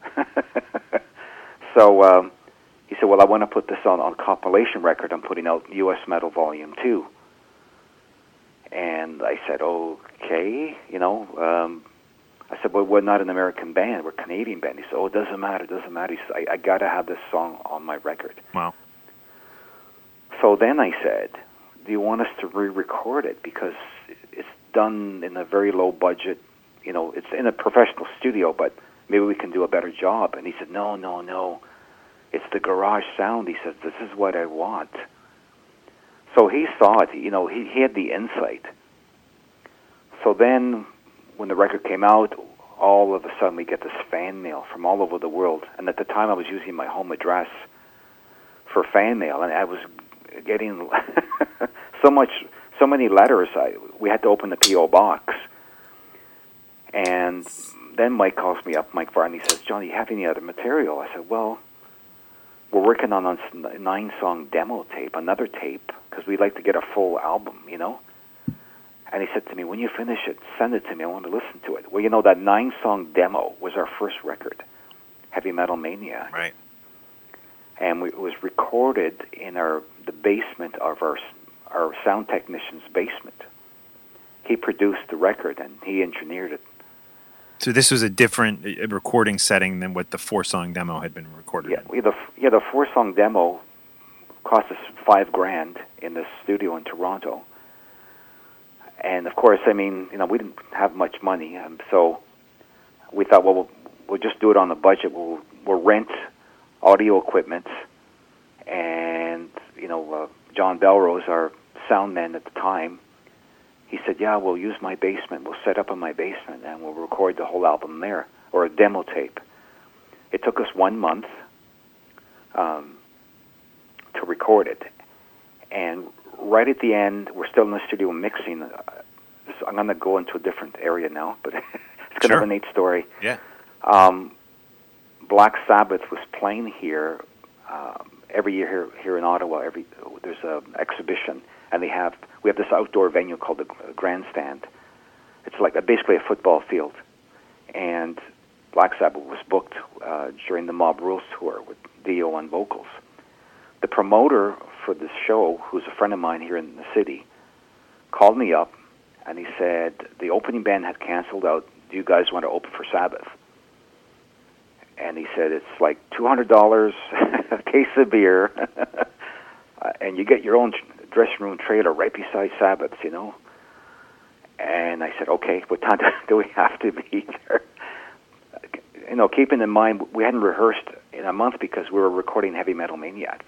So um, he said, well, I want to put this on on compilation record. I'm putting out U S Metal Volume two. And I said, okay, you know. Um, I said, well, we're not an American band. We're a Canadian band. He said, oh, it doesn't matter. It doesn't matter. He said, I, I got to have this song on my record. Wow. So then I said, do you want us to re-record it? Because it's done in a very low budget. You know, it's in a professional studio, but maybe we can do a better job. And he said, no, no, no. It's the garage sound. He says, this is what I want. So he saw it. You know, he, he had the insight. So then when the record came out, all of a sudden we get this fan mail from all over the world. And at the time I was using my home address for fan mail, and I was getting so much, so many letters. I, we had to open the P O box. And then Mike calls me up, Mike Varney, says, John, do you have any other material? I said, well, we're working on a nine-song demo tape, another tape, because we'd like to get a full album, you know? And he said to me, when you finish it, send it to me. I want to listen to it. Well, you know, that nine-song demo was our first record, Heavy Metal Maniac. Right. And we, it was recorded in our the basement of our our sound technician's basement. He produced the record, and he engineered it. So this was a different uh, recording setting than what the four-song demo had been recorded Yeah, in. we the yeah the four-song demo cost us five grand in the studio in Toronto. And of course, I mean, you know, we didn't have much money, um, so we thought, well, well, we'll just do it on a budget. We'll we'll rent audio equipment, and you know, uh, John Belrose, our sound man at the time, he said, yeah, we'll use my basement. We'll set up in my basement, and we'll record the whole album there, or a demo tape. It took us one month um, to record it, and right at the end, we're still in the studio mixing. Uh, so I'm going to go into a different area now, but it's kind Sure. of a neat story. Yeah. Um, Black Sabbath was playing here um, every year here, here in Ottawa. Every there's an exhibition, and they have we have this outdoor venue called the Grandstand. It's like a, basically a football field, and Black Sabbath was booked uh, during the Mob Rules tour with Dio on vocals. The promoter for this show, who's a friend of mine here in the city, called me up, and he said, the opening band had canceled out. Do you guys want to open for Sabbath? And he said, it's like two hundred dollars a case of beer, uh, and you get your own dressing room trailer right beside Sabbath's, you know? And I said, okay, what time do we have to be there? You know, keeping in mind, we hadn't rehearsed in a month because we were recording Heavy Metal Maniac.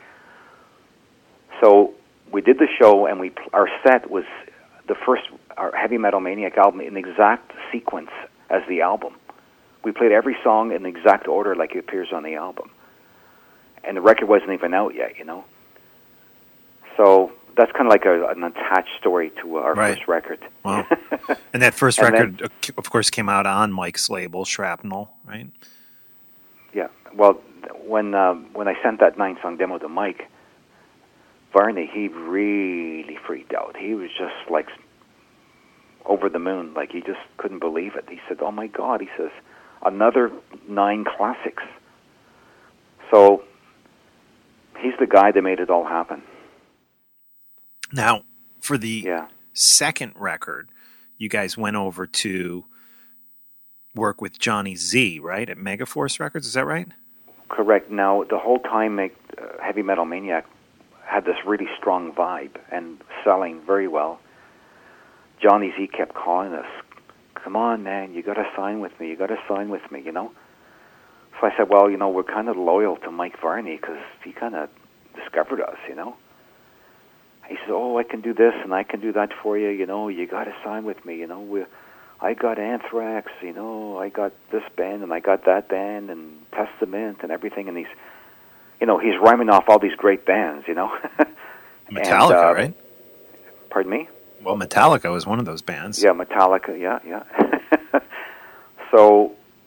So we did the show, and we our set was the first our Heavy Metal Maniac album in exact sequence as the album. We played every song in the exact order like it appears on the album. And the record wasn't even out yet, you know? So that's kind of like a, an attached story to our Right. first record. Wow. And that first And record, then- uh, of course, came out on Mike's label, Shrapnel, right? Yeah. Well, when um, when I sent that nine-song demo to Mike Varney, he really freaked out. He was just like over the moon. Like he just couldn't believe it. He said, oh, my God. He says, another nine classics. So he's the guy that made it all happen. Now, for the Yeah. second record, you guys went over to work with Johnny Z, right, at Megaforce Records. Is that right? Correct. Now, the whole time uh, Heavy Metal Maniac had this really strong vibe and selling very well, Johnny Z kept calling us, come on, man, you got to sign with me, you got to sign with me, you know? So I said, well, you know, we're kind of loyal to Mike Varney because he kind of discovered us, you know? He said, oh, I can do this and I can do that for you, you know, you got to sign with me, you know? we I got Anthrax, you know, I got this band and I got that band and Testament and everything, and he's, you know, he's rhyming off all these great bands, you know? Metallica, and, uh, right? Pardon me? Well, Metallica was one of those bands. Yeah, Metallica, yeah, yeah. So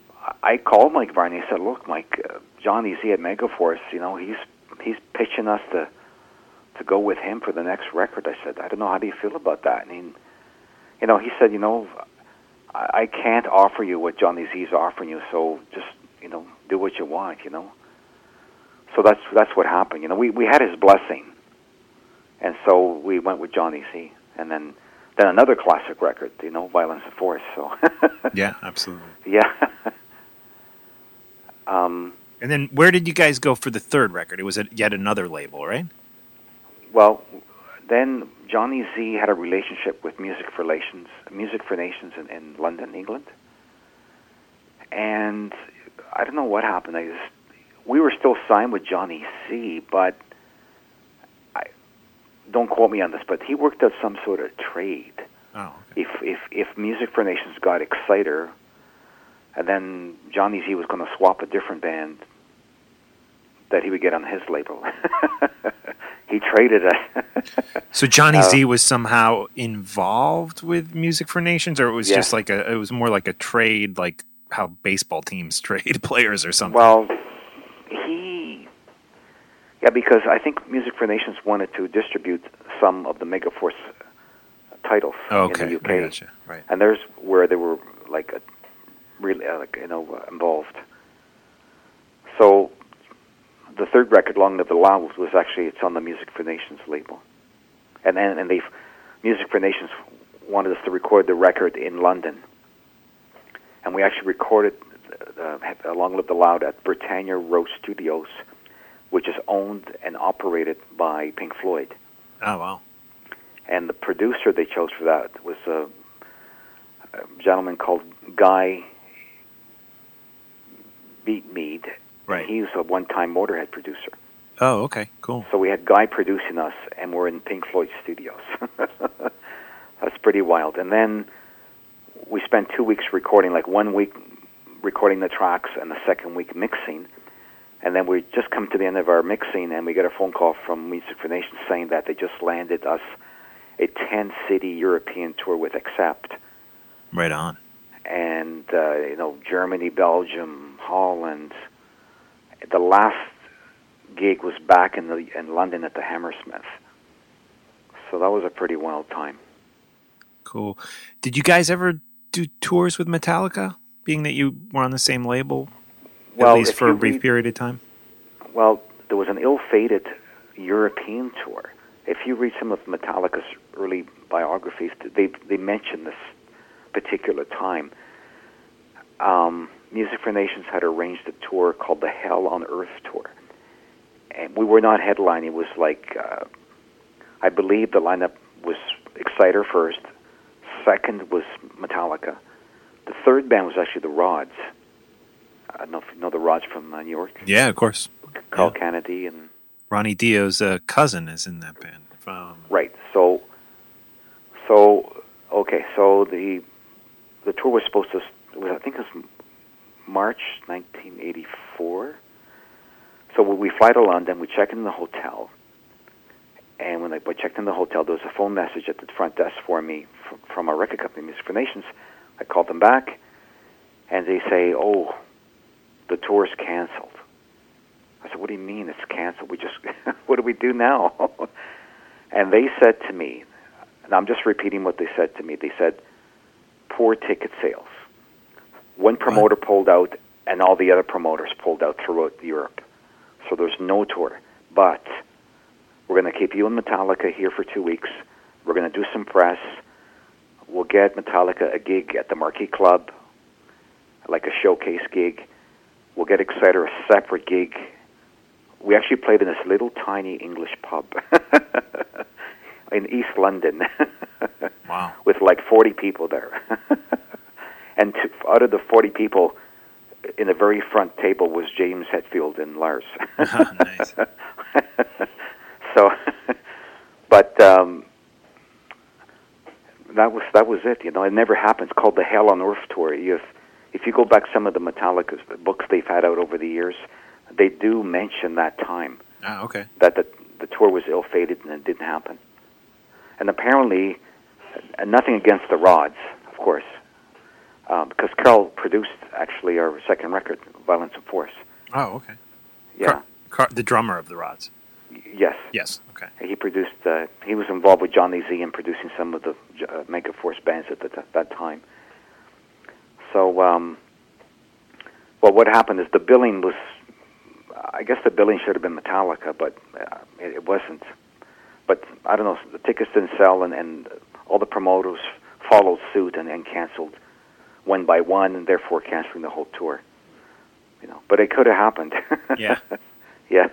I called Mike Varney and said, "Look, Mike, uh, Johnny Z at Megaforce, you know, he's he's pitching us to to go with him for the next record." I said, "I don't know, how do you feel about that?" And he, you know, he said, "You know, I, I can't offer you what Johnny Z is offering you, so just, you know, do what you want, you know." So that's that's what happened. You know, we we had his blessing, and so we went with Johnny Z, and then then another classic record, you know, Violence and Force. So yeah, absolutely. Yeah. um, and then where did you guys go for the third record? It was at yet another label, right? Well, then Johnny Z had a relationship with Music for Nations, Music for Nations in, in London, England, and I don't know what happened. I just we were still signed with Johnny Z, but I don't quote me on this, but he worked out some sort of trade. Oh, okay. If if if Music for Nations got Exciter, and then Johnny Z was going to swap a different band that he would get on his label. He traded it. So Johnny uh, Z was somehow involved with Music for Nations, or it was yeah. just like a it was more like a trade, like how baseball teams trade players or something. Well, he, yeah, because I think Music for Nations wanted to distribute some of the Megaforce titles oh, okay. in the U K, I gotcha. Right. And there's where they were like a, really uh, like you know uh, involved. So the third record, Long Live the Loud, was actually it's on the Music for Nations label, and and and they Music for Nations wanted us to record the record in London. And we actually recorded uh, uh, Long Live the Loud at Britannia Row Studios, which is owned and operated by Pink Floyd. Oh, wow. And the producer they chose for that was a, a gentleman called Guy Beatmead. Right. He's a one-time Motorhead producer. Oh, okay, cool. So we had Guy producing us, and we're in Pink Floyd studios. That's pretty wild. And then we spent two weeks recording, like one week recording the tracks and the second week mixing. And then we just come to the end of our mixing, and we get a phone call from Music for Nations saying that they just landed us a ten-city European tour with Accept. Right on. And, uh, you know, Germany, Belgium, Holland. The last gig was back in the in London at the Hammersmith. So that was a pretty wild time. Cool. Did you guys ever do tours with Metallica, being that you were on the same label, well, at least for a brief read, period of time? Well, there was an ill-fated European tour. If you read some of Metallica's early biographies, they they mention this particular time. Um, Music for Nations had arranged a tour called the Hell on Earth Tour. And we were not headlining. It was like, uh, I believe the lineup was Exciter first, second was Metallica. The third band was actually the Rods. I don't know if you know the Rods from uh, New York. Yeah, of course. Carl yeah. Kennedy and Ronnie Dio's uh, cousin is in that band. Um, right. So, so okay. So the the tour was supposed to. It was, I think it was March nineteen eighty-four. So we fly to London. We check in the hotel. And when I checked in the hotel, there was a phone message at the front desk for me from, from our record company, Music for Nations. I called them back, and they say, "Oh, the tour's canceled." I said, "What do you mean it's canceled? We just, what do we do now?" And they said to me, and I'm just repeating what they said to me. They said, "Poor ticket sales. One promoter what? pulled out, and all the other promoters pulled out throughout Europe. So there's no tour, but we're going to keep you and Metallica here for two weeks. We're going to do some press. We'll get Metallica a gig at the Marquee Club, like a showcase gig. We'll get Exciter a separate gig." We actually played in this little tiny English pub in East London. Wow. With like forty people there. And to, out of the forty people, in the very front table was James Hetfield and Lars. Oh, nice. So, but um, that was that was it. You know, it never happened. It's called the Hell on Earth tour. If if you go back some of the Metallica's the books they've had out over the years, they do mention that time. Ah, okay. That the the tour was ill-fated and it didn't happen. And apparently, and nothing against the Rods, of course, uh, because Carl produced actually our second record, Violence and Force. Oh, okay. Yeah. Car- Car- the drummer of the Rods. Yes. Yes. Okay. He produced. Uh, he was involved with Johnny Z in producing some of the uh, Mega Force bands at the, that time. So, um, well, what happened is the billing was. I guess the billing should have been Metallica, but uh, it, it wasn't. But I don't know. The tickets didn't sell, and, and all the promoters followed suit and, and canceled one by one, and therefore canceling the whole tour. You know, but it could have happened. Yeah. Yeah.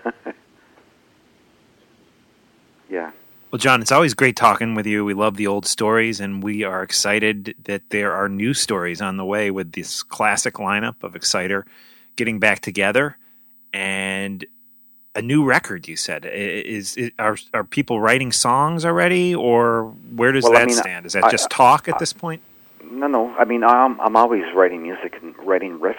Yeah. Well, John, it's always great talking with you. We love the old stories, and we are excited that there are new stories on the way with this classic lineup of Exciter getting back together and a new record. You said is, is are are people writing songs already, or where does Well, that I mean, stand? Is that I- just talk at this point? No, no. I mean, I'm I'm always writing music and writing riffs.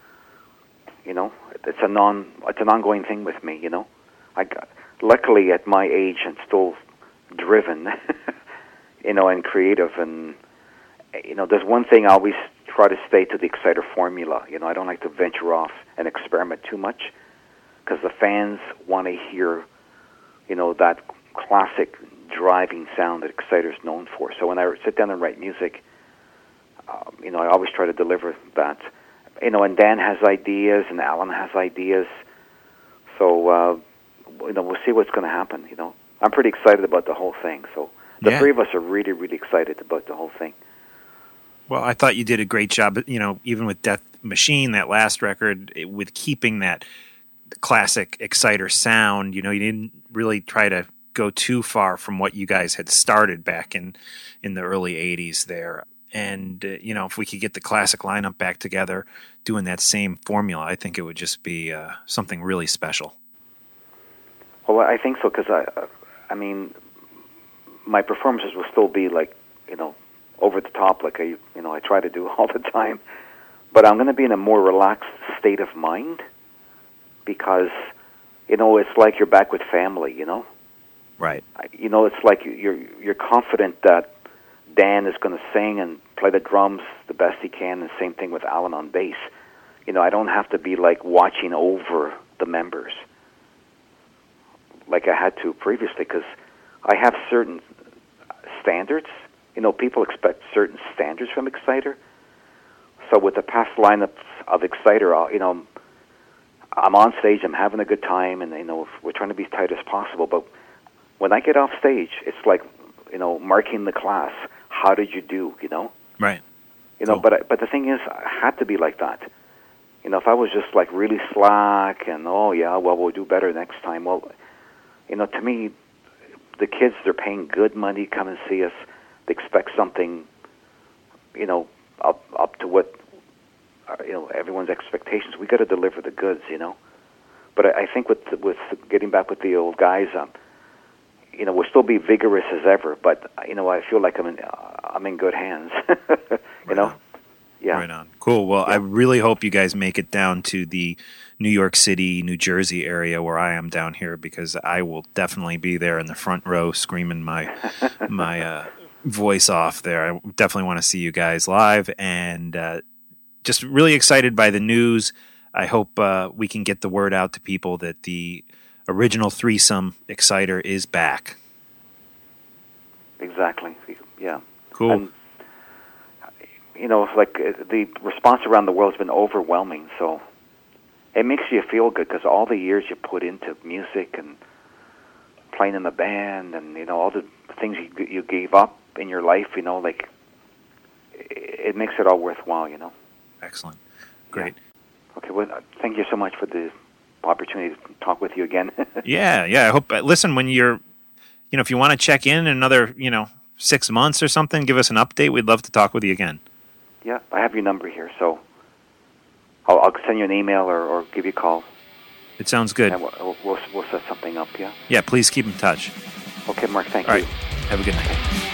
You know, it's a non it's an ongoing thing with me. You know, I got, luckily at my age I'm still driven. You know, and creative, and you know, there's one thing I always try to stay to the Exciter formula. You know, I don't like to venture off and experiment too much because the fans want to hear, you know, that classic driving sound that Exciter's known for. So when I sit down and write music, um, you know, I always try to deliver that. You know, and Dan has ideas, and Alan has ideas. So, uh, you know, we'll see what's going to happen, you know. I'm pretty excited about the whole thing. So the Yeah. three of us are really, really excited about the whole thing. Well, I thought you did a great job, you know, even with Death Machine, that last record, it, with keeping that classic Exciter sound. You know, you didn't really try to go too far from what you guys had started back in, in the early eighties there. And, uh, you know, if we could get the classic lineup back together doing that same formula, I think it would just be uh, something really special. Well, I think so, because I, uh, I mean, my performances will still be like, you know, over the top, like I, you know, I try to do all the time. But I'm going to be in a more relaxed state of mind because, you know, it's like you're back with family. You know, Right. you know, it's like you're you're confident that Dan is going to sing and play the drums the best he can, and same thing with Alan on bass. You know, I don't have to be like watching over the members like I had to previously, because I have certain standards. You know, people expect certain standards from Exciter. So with the past lineups of Exciter, I'll, you know, I'm on stage, I'm having a good time, and you know, we're trying to be as tight as possible. But when I get off stage, it's like, you know, marking the class. How did you do? You know, Right. you know. Cool. But I, but the thing is, I had to be like that. You know, if I was just like really slack and oh yeah, well we'll do better next time. Well, you know, to me, the kids, they're paying good money to come and see us. They expect something, you know, up up to what uh, you know everyone's expectations. We got to deliver the goods, you know. But I, I think with with getting back with the old guys, um, you know, we'll still be vigorous as ever. But you know, I feel like I'm in uh, I'm in good hands. you Right know, on. yeah. Right on. Cool. Well, I really hope you guys make it down to the New York City, New Jersey area where I am down here, because I will definitely be there in the front row screaming my my uh, voice off there. I definitely want to see you guys live, and uh, just really excited by the news. I hope uh, we can get the word out to people that the original threesome Exciter is back. Exactly. Yeah. Cool. And, you know, like uh, the response around the world has been overwhelming. So it makes you feel good because all the years you put into music and playing in the band, and you know all the things you you gave up in your life. You know, like it makes it all worthwhile. You know. Excellent. Great. Yeah. Okay. Well, uh, thank you so much for the opportunity to talk with you again. Yeah, yeah. I hope. Uh, listen, when you're, you know, if you want to check in another, you know, six months or something, give us an update. We'd love to talk with you again. Yeah, I have your number here, so I'll, I'll send you an email or, or give you a call. It sounds good. And we'll, we'll, we'll set something up, yeah? Yeah, please keep in touch. Okay, Mark, thank All you. right. Have a good night.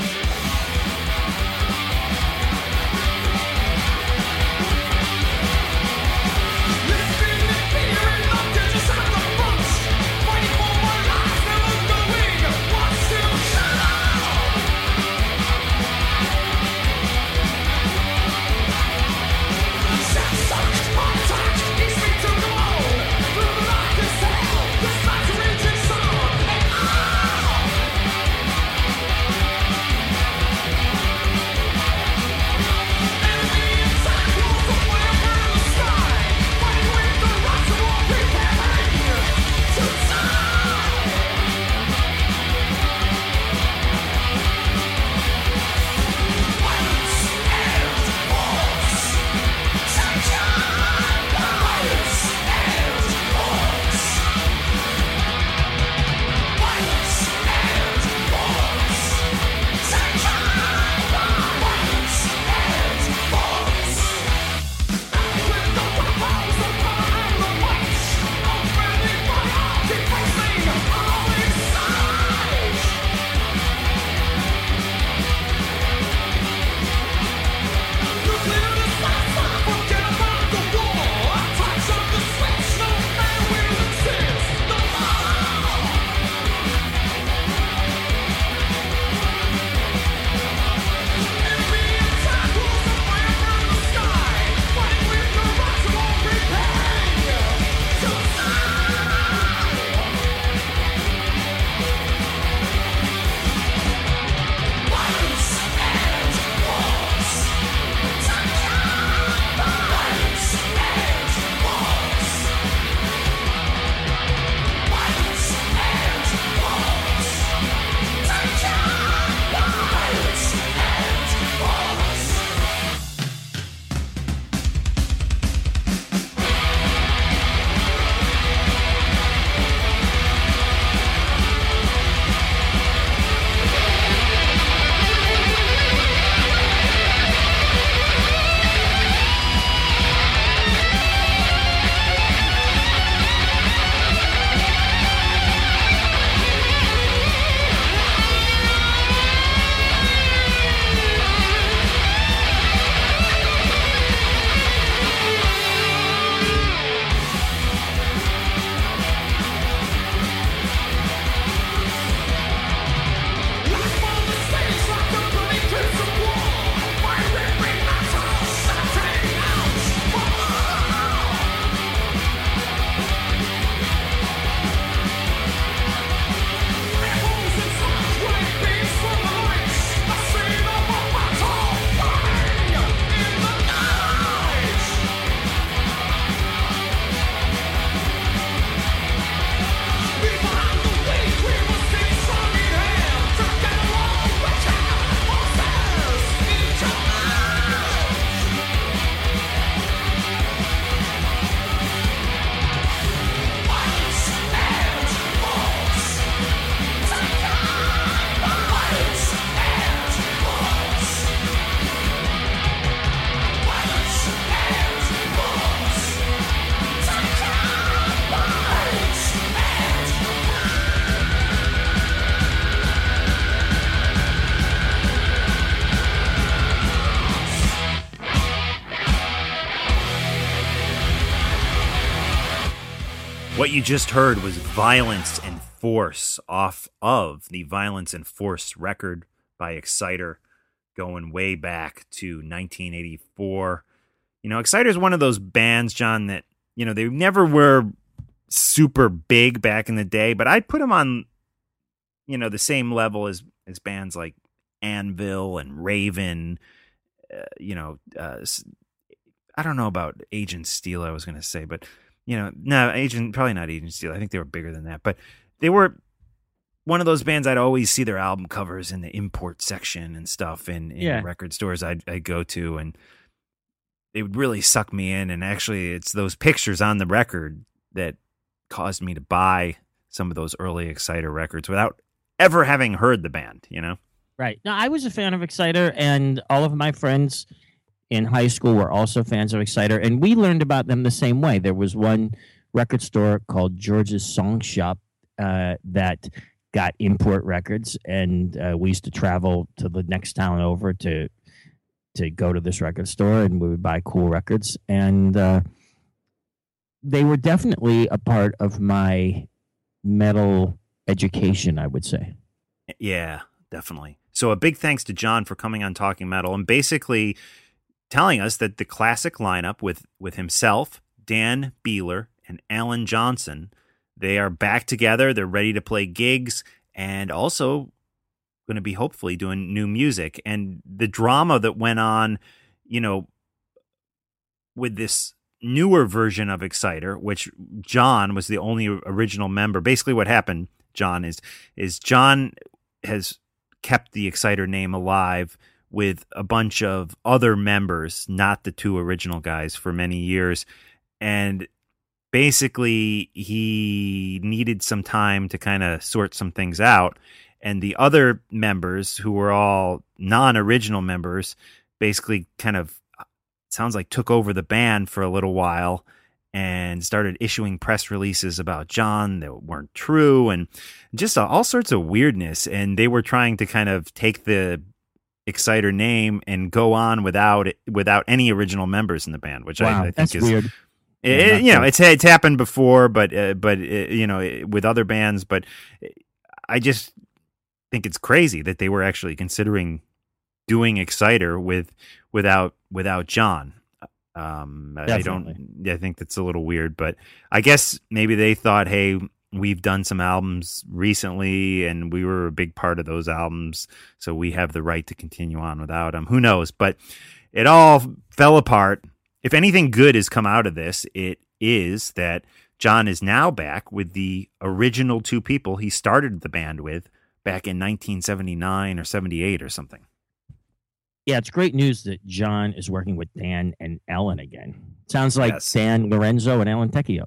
What you just heard was Violence and Force off of the Violence and Force record by Exciter, going way back to nineteen eighty-four. You know, Exciter is one of those bands, John, that, you know, they never were super big back in the day, but I'd put them on, you know, the same level as, as bands like Anvil and Raven, uh, you know, uh, I don't know about Agent Steel, I was going to say, but, you know, no, Agent, probably not Agent Steel. I think they were bigger than that, but they were one of those bands I'd always see their album covers in the import section and stuff in, in Yeah. record stores I'd, I'd go to, and it would really suck me in. And actually, it's those pictures on the record that caused me to buy some of those early Exciter records without ever having heard the band, you know? Right. No, I was a fan of Exciter, and all of my friends in high school were also fans of Exciter, and we learned about them the same way. There was one record store called George's Song Shop uh, that got import records, and uh, we used to travel to the next town over to to go to this record store, and we would buy cool records. And uh, they were definitely a part of my metal education, I would say. Yeah, definitely. So a big thanks to John for coming on Talking Metal and basically telling us that the classic lineup with, with himself, Dan Beeler, and Alan Johnson, they are back together. They're ready to play gigs and also going to be hopefully doing new music. And the drama that went on, you know, with this newer version of Exciter, which John was the only original member. Basically what happened, John, is is John has kept the Exciter name alive with a bunch of other members, not the two original guys, for many years. And basically he needed some time to kind of sort some things out. And the other members, who were all non-original members, basically kind of, sounds like, took over the band for a little while and started issuing press releases about John that weren't true, and just all sorts of weirdness. And they were trying to kind of take the Exciter name and go on without without any original members in the band, which Wow, I, I think that's is weird. It, Yeah, you know, good. it's it's happened before, but uh, but uh, you know, with other bands. But I just think it's crazy that they were actually considering doing Exciter with without without John. Um, I don't. I think that's a little weird, but I guess maybe they thought, hey, we've done some albums recently, and we were a big part of those albums, so we have the right to continue on without him. Who knows? But it all fell apart. If anything good has come out of this, it is that John is now back with the original two people he started the band with back in nineteen seventy-nine or seventy-eight or something. Yeah, it's great news that John is working with Dan and Ellen again. Sounds like Yes. Dan Lorenzo and Alan Tecchio.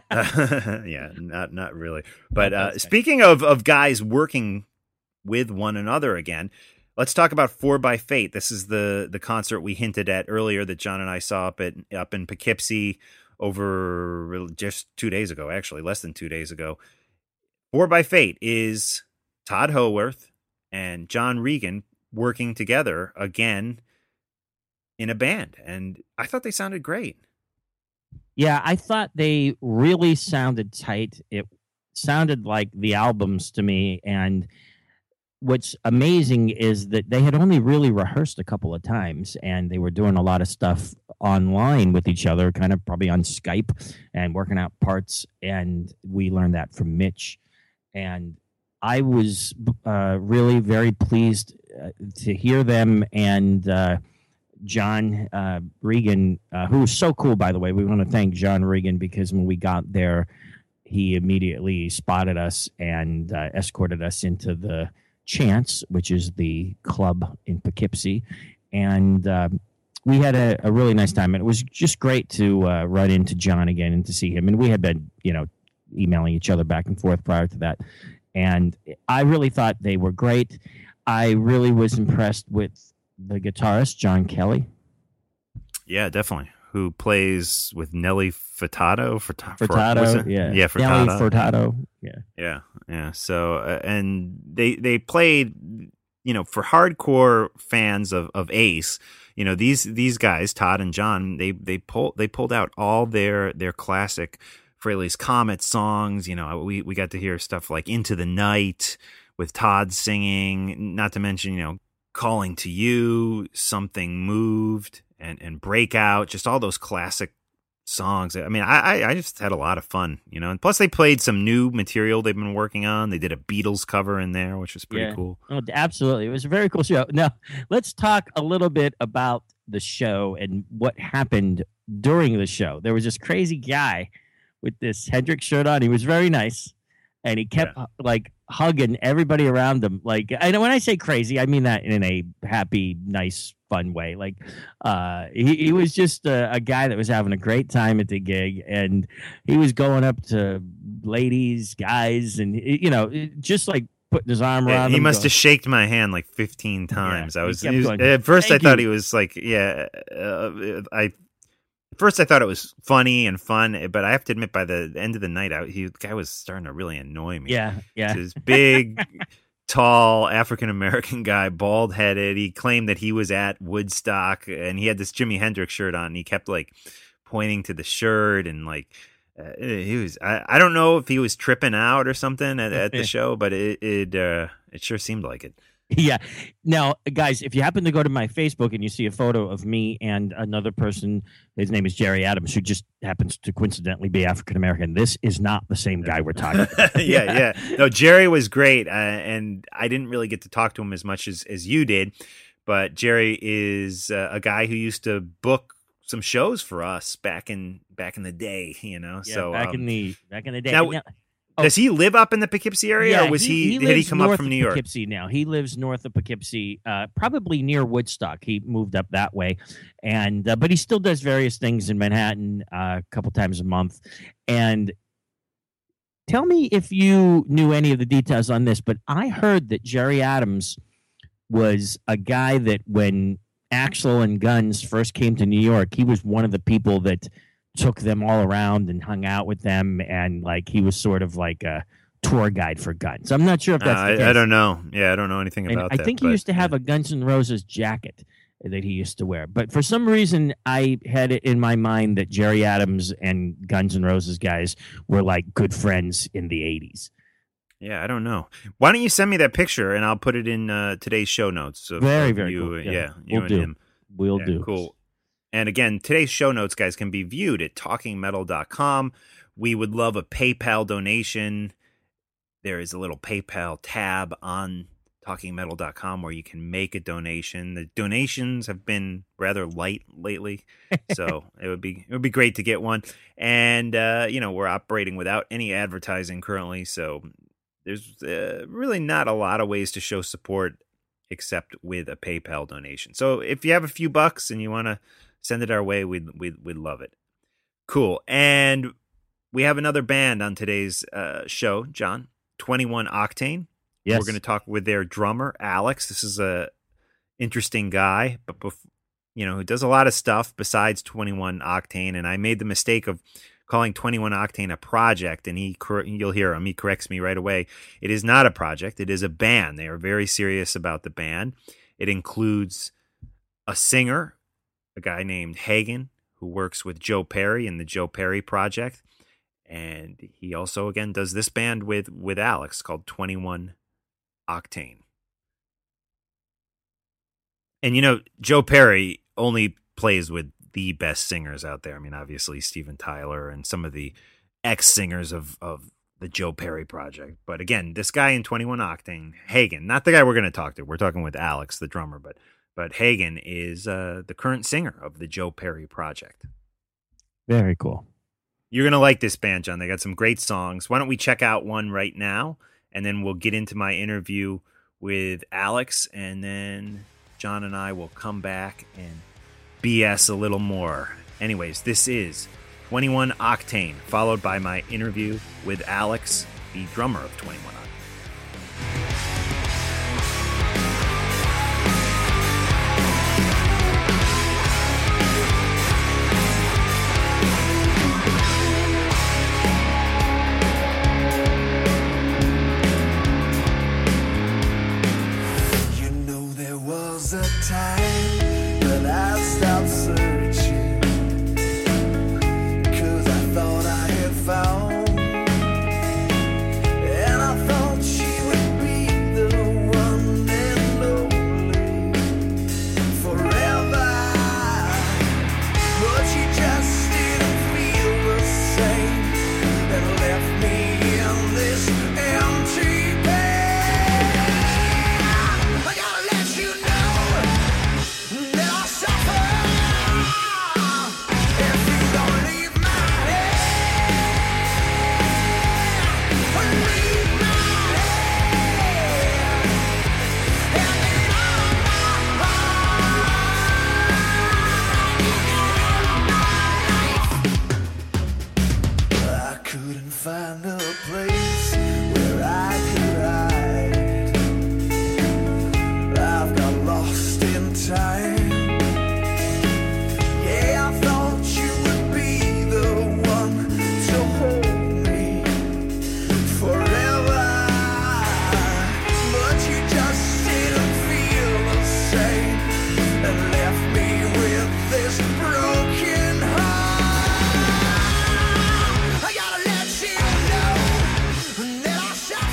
Yeah, not not really. But uh, speaking of, of guys working with one another again, let's talk about Four by Fate. This is the the concert we hinted at earlier that John and I saw up at up in Poughkeepsie over just two days ago, actually, less than two days ago. Four by Fate is Todd Howarth and John Regan working together again in a band, and I thought they sounded great. Yeah, I thought they really sounded tight. It sounded like the albums to me, and what's amazing is that they had only really rehearsed a couple of times, and they were doing a lot of stuff online with each other, kind of probably on Skype and working out parts, and we learned that from Mitch. And I was uh, really very pleased uh, to hear them, and uh, John uh, Regan, uh, who was so cool, by the way. We want to thank John Regan because when we got there, he immediately spotted us and uh, escorted us into the Chance, which is the club in Poughkeepsie, and uh, we had a, a really nice time. And it was just great to uh, run into John again and to see him. And we had been, you know, emailing each other back and forth prior to that. And I really thought they were great. I really was impressed with the guitarist, John Kelly. Yeah, definitely. Who plays with Nelly Furtado? Furta- Furtado, Fur- yeah. Yeah, Nelly Furtado. Furtado, yeah. Yeah, yeah. So, uh, and they they played, you know, for hardcore fans of, of Ace, you know, these these guys, Todd and John, they they pulled they pulled out all their their classic Fraley's Comet songs. You know, we, we got to hear stuff like Into the Night with Todd singing, not to mention, you know, Calling to You, Something Moved, and, and Breakout, just all those classic songs. I mean, I, I just had a lot of fun, you know, and plus they played some new material they've been working on. They did a Beatles cover in there, which was pretty yeah. cool. Oh, absolutely. It was a very cool show. Now, let's talk a little bit about the show and what happened during the show. There was this crazy guy with this Hendrix shirt on. He was very nice, and he kept yeah. like hugging everybody around him. Like, I know when I say crazy, I mean that in a happy, nice, fun way. Like, uh, he, he was just a, a guy that was having a great time at the gig, and he was going up to ladies, guys, and you know, just like putting his arm yeah, around he them. must going, have shaked my hand like fifteen times. Yeah, I was, he he was going, at first I Thank thought you. he was like, yeah, uh, I. At first, I thought it was funny and fun, but I have to admit, by the end of the night, I, he, the guy was starting to really annoy me. Yeah, yeah. This big, tall African American guy, bald headed. He claimed that he was at Woodstock, and he had this Jimi Hendrix shirt on. And he kept like pointing to the shirt, and like uh, he was. I, I don't know if he was tripping out or something at, at the show, but it it uh, it sure seemed like it. Yeah. Now, guys, if you happen to go to my Facebook and you see a photo of me and another person, his name is Jerry Adams, who just happens to coincidentally be African American, this is not the same guy we're talking about. yeah, yeah. No, Jerry was great, uh, and I didn't really get to talk to him as much as, as you did, but Jerry is uh, a guy who used to book some shows for us back in back in the day, you know. Yeah, so back um, in the back in the day. now, Now- Oh. Does he live up in the Poughkeepsie area, Yeah, or was he, he did he lives come up north from of New York? Poughkeepsie now. He lives north of Poughkeepsie, uh, probably near Woodstock. He moved up that way, and uh, but he still does various things in Manhattan uh, a couple times a month. And tell me if you knew any of the details on this, but I heard that Jerry Adams was a guy that when Axl and Guns first came to New York, he was one of the people that took them all around and hung out with them, and like he was sort of like a tour guide for Guns. I'm not sure if that's Uh, the case. I, I don't know. Yeah, I don't know anything And about I that. think he but, used to have yeah. a Guns N' Roses jacket that he used to wear. But for some reason, I had it in my mind that Jerry Adams and Guns N' Roses guys were like good friends in the eighties. Yeah, I don't know. Why don't you send me that picture, and I'll put it in uh, today's show notes. Of, Very, of very you, cool. uh, Yeah, Yeah, you we'll and do. him. We'll Yeah, do. Cool. And again, today's show notes, guys, can be viewed at talking metal dot com. We would love a PayPal donation. There is a little PayPal tab on talking metal dot com where you can make a donation. The donations have been rather light lately, so it would be it would be great to get one. And uh, you know, we're operating without any advertising currently, so there's uh, really not a lot of ways to show support except with a PayPal donation. So if you have a few bucks and you want to send it our way, we'd we'd we'd love it. Cool. And we have another band on today's uh, show, John, twenty-one Octane. Yes. We're going to talk with their drummer, Alex. This is a interesting guy, but bef- you know, who does a lot of stuff besides twenty-one Octane. And I made the mistake of calling twenty-one Octane a project, and he cor- you'll hear him. He corrects me right away. It is not a project. It is a band. They are very serious about the band. It includes a singer, a guy named Hagen, who works with Joe Perry in the Joe Perry Project. And he also, again, does this band with, with Alex called twenty-one Octane. And, you know, Joe Perry only plays with the best singers out there. I mean, obviously, Steven Tyler and some of the ex-singers of, of the Joe Perry Project. But again, this guy in twenty-one Octane, Hagen, not the guy we're going to talk to. We're talking with Alex, the drummer. But, but Hagen is uh, the current singer of the Joe Perry Project. Very cool. You're going to like this band, John. They got some great songs. Why don't we check out one right now, and then we'll get into my interview with Alex, and then John and I will come back and B S a little more. Anyways, this is twenty-one Octane, followed by my interview with Alex, the drummer of twenty-one Octane. A time that I stopped searching, 'cause I thought I had found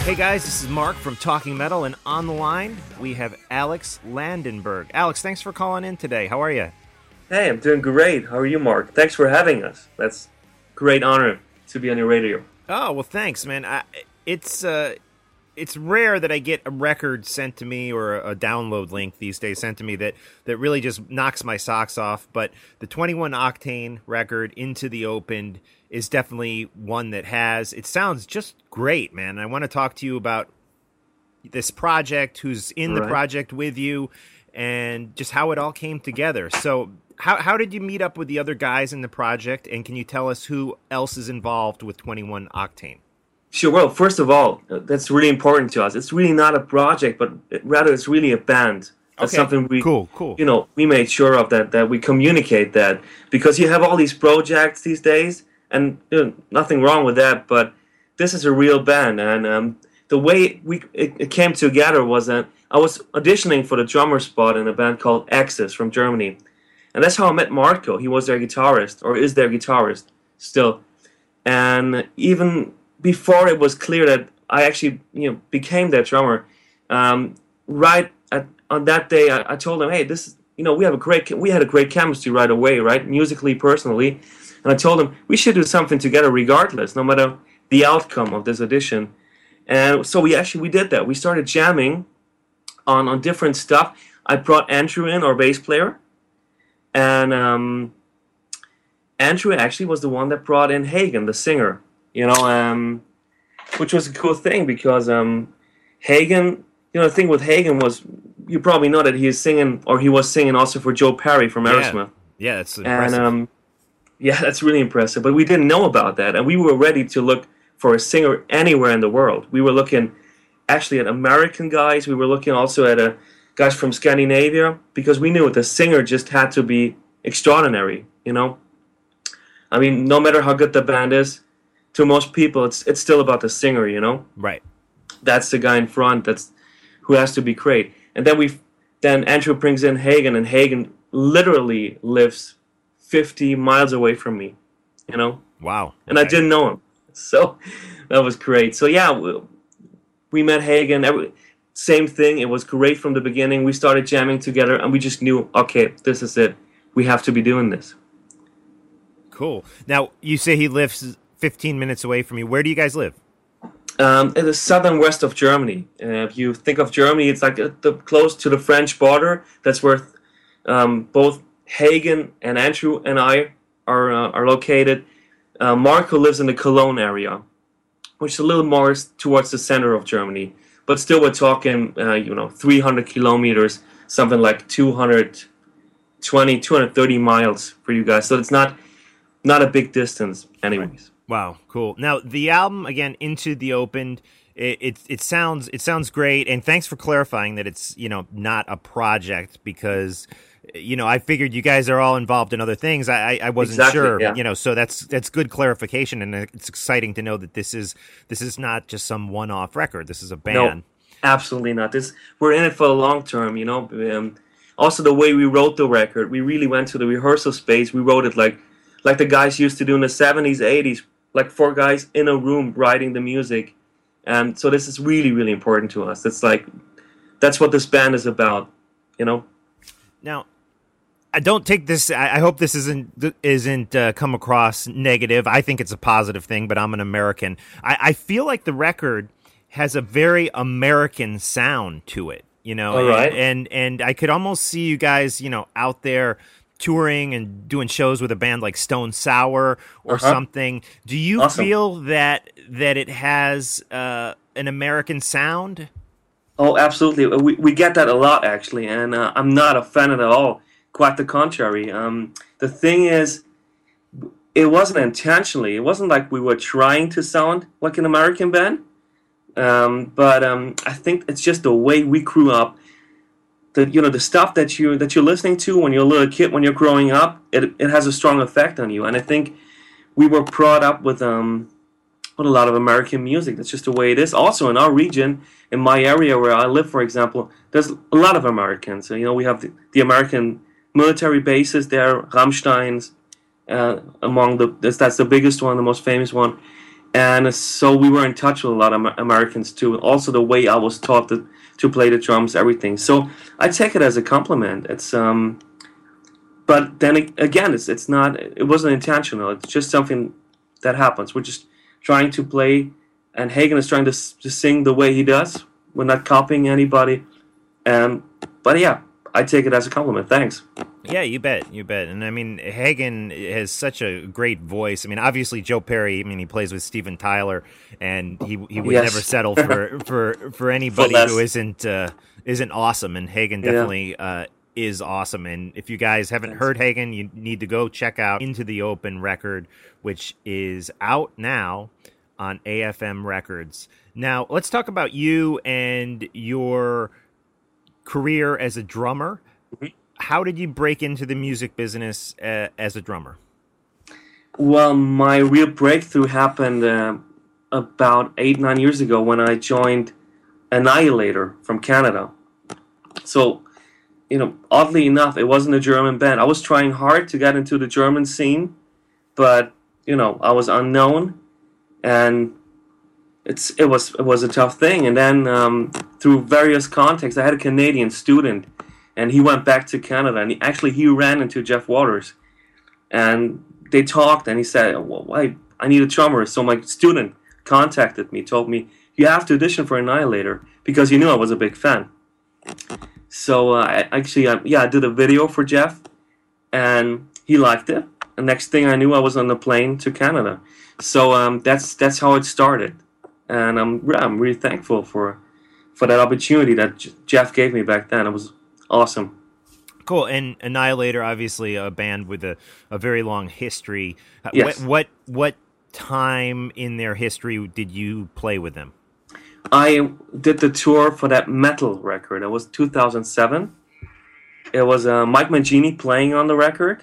Hey guys, this is Mark from Talking Metal, and on the line we have Alex Landenberg. Alex, thanks for calling in today. How are you? Hey, I'm doing great. How are you, Mark? Thanks for having us. That's a great honor to be on your radio. Oh, well, thanks, man. I, it's uh, it's rare that I get a record sent to me or a, a download link these days sent to me that, that really just knocks my socks off. But the twenty-one Octane record, Into the Open, is definitely one that has. It sounds just great, man. I want to talk to you about this project, who's in the Right. project with you, and just how it all came together. So how how did you meet up with the other guys in the project, and can you tell us who else is involved with twenty-one Octane? Sure. Well, first of all, uh, that's really important to us. It's really not a project, but it, rather it's really a band. That's Okay. something we, Cool, cool. you know, we made sure of that, that we communicate that. Because you have all these projects these days, and you know, nothing wrong with that, but this is a real band. And um, the way we it, it came together was that I was auditioning for the drummer spot in a band called Axis from Germany. And that's how I met Marco. He was their guitarist, or is their guitarist still. And even before it was clear that I actually, you know, became their drummer, um, right at, on that day, I, I told him, hey, this is, you know, we have a great, we had a great chemistry right away, right, musically, personally. And I told him we should do something together, regardless, no matter the outcome of this audition. And so we actually we did that. We started jamming on on different stuff. I brought Andrew in, our bass player, and um, Andrew actually was the one that brought in Hagen, the singer. You know, um, which was a cool thing because um, Hagen, you know, the thing with Hagen was, you probably know that he is singing, or he was singing also for Joe Perry from Aerosmith. Yeah, that's impressive. And um, yeah, that's really impressive. But we didn't know about that, and we were ready to look for a singer anywhere in the world. We were looking actually at American guys. We were looking also at uh, guys from Scandinavia, because we knew the singer just had to be extraordinary. You know, I mean, no matter how good the band is, to most people, it's it's still about the singer. You know, Right. that's the guy in front. That's who has to be great. And then we, then Andrew brings in Hagen, and Hagen literally lives fifty miles away from me. You know, Wow. and I Okay. didn't know him, so that was great. So yeah, we, we met Hagen. Every, same thing. It was great from the beginning. We started jamming together, and we just knew, okay, this is it. We have to be doing this. Cool. Now, you say he lives fifteen minutes away from you. Where do you guys live? Um, in the southern west of Germany. Uh, if you think of Germany, it's like uh, the, close to the French border. That's where um, both Hagen and Andrew and I are uh, are located. Uh, Marco lives in the Cologne area, which is a little more s- towards the center of Germany. But still, we're talking, uh, you know, three hundred kilometers, something like two hundred twenty, two hundred thirty miles for you guys. So it's not not a big distance, anyways. Wow, cool. Now, the album, again, Into the Open, it, it it sounds it sounds great, and thanks for clarifying that it's, you know, not a project, because, you know, I figured you guys are all involved in other things. I I, I wasn't Exactly, sure, yeah. you know, so that's that's good clarification, and it's exciting to know that this is this is not just some one-off record. This is a band. No, absolutely not. This we're in it for the long term, you know. Um, also, the way we wrote the record, we really went to the rehearsal space. We wrote it like like the guys used to do in the seventies, eighties, like four guys in a room writing the music. And so this is really, really important to us. It's like that's what this band is about, you know. Now, I don't take this. I I hope this isn't isn't uh, come across negative. I think it's a positive thing, but I'm an American. I, I feel like the record has a very American sound to it, you know. All right. And, and and I could almost see you guys, you know, out there touring and doing shows with a band like Stone Sour or Uh-huh. something. Do you Awesome. feel that that it has uh, an American sound? Oh, absolutely. We we get that a lot, actually, and uh, I'm not a fan of it at all. Quite the contrary. Um, the thing is, it wasn't intentionally. It wasn't like we were trying to sound like an American band. Um, but um, I think it's just the way we grew up. The you know the stuff that you that you're listening to when you're a little kid, when you're growing up, it it has a strong effect on you. And I think we were brought up with um with a lot of American music. That's just the way it is. Also in our region, in my area where I live, for example, there's a lot of Americans. So, you know, we have the, the American military bases there, Rammstein's, uh, among the that's, that's the biggest one, the most famous one. And so we were in touch with a lot of Amer- Americans too. Also, the way I was taught to, to play the drums, everything. So I take it as a compliment. It's um, but then a- again, it's it's not. It wasn't intentional. It's just something that happens. We're just trying to play, and Hagen is trying to s- to sing the way he does. We're not copying anybody. Um, but yeah, I take it as a compliment. Thanks. Yeah, you bet, you bet. And I mean, Hagen has such a great voice. I mean, obviously Joe Perry, I mean, he plays with Steven Tyler, and he he would Yes. never settle for for, for anybody less. who isn't uh, isn't awesome. And Hagen Yeah. definitely uh, is awesome. And if you guys haven't heard Hagen, you need to go check out Into the Open record, which is out now on A F M Records. Now, let's talk about you and your career as a drummer. How did you break into the music business uh, as a drummer? Well, my real breakthrough happened uh, about eight, nine years ago when I joined Annihilator from Canada. So, you know, oddly enough, it wasn't a German band. I was trying hard to get into the German scene, but, you know, I was unknown, and it's it was it was a tough thing. And then um, through various contexts, I had a Canadian student, and he went back to Canada, and he, actually he ran into Jeff Waters, and they talked, and he said, well, I, I need a drummer. So my student contacted me, told me, you have to audition for Annihilator, because he knew I was a big fan. So uh, I, actually, I, yeah, I did a video for Jeff, and he liked it. The next thing I knew, I was on the plane to Canada. So um, that's that's how it started, and I'm I'm really thankful for for that opportunity that J- Jeff gave me back then. It was awesome. Cool. And Annihilator, obviously a band with a, a very long history. Uh, Yes. What, what what time in their history did you play with them? I did the tour for that metal record. It was two thousand seven. It was uh, Mike Mangini playing on the record,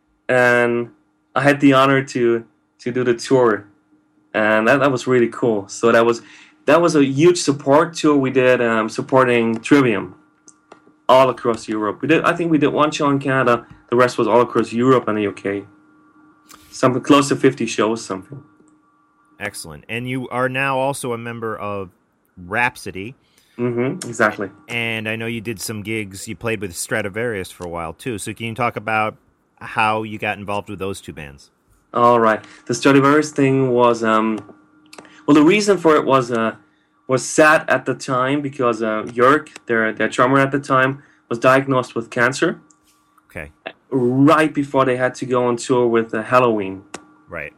and I had the honor to to do the tour, and that, that was really cool. So that was that was a huge support tour we did, um, supporting Trivium all across Europe. We did. I think we did one show in Canada. The rest was all across Europe and the U K. Something close to fifty shows, something. Excellent. And you are now also a member of Rhapsody. Mm-hmm. Exactly. And I know you did some gigs. You played with Stratovarius for a while, too. So can you talk about how you got involved with those two bands? All right. The Stradivarius thing was, um, well, the reason for it was uh, was sad at the time because uh, Jörg, their their drummer at the time, was diagnosed with cancer Okay. right before they had to go on tour with uh, Halloween. Right.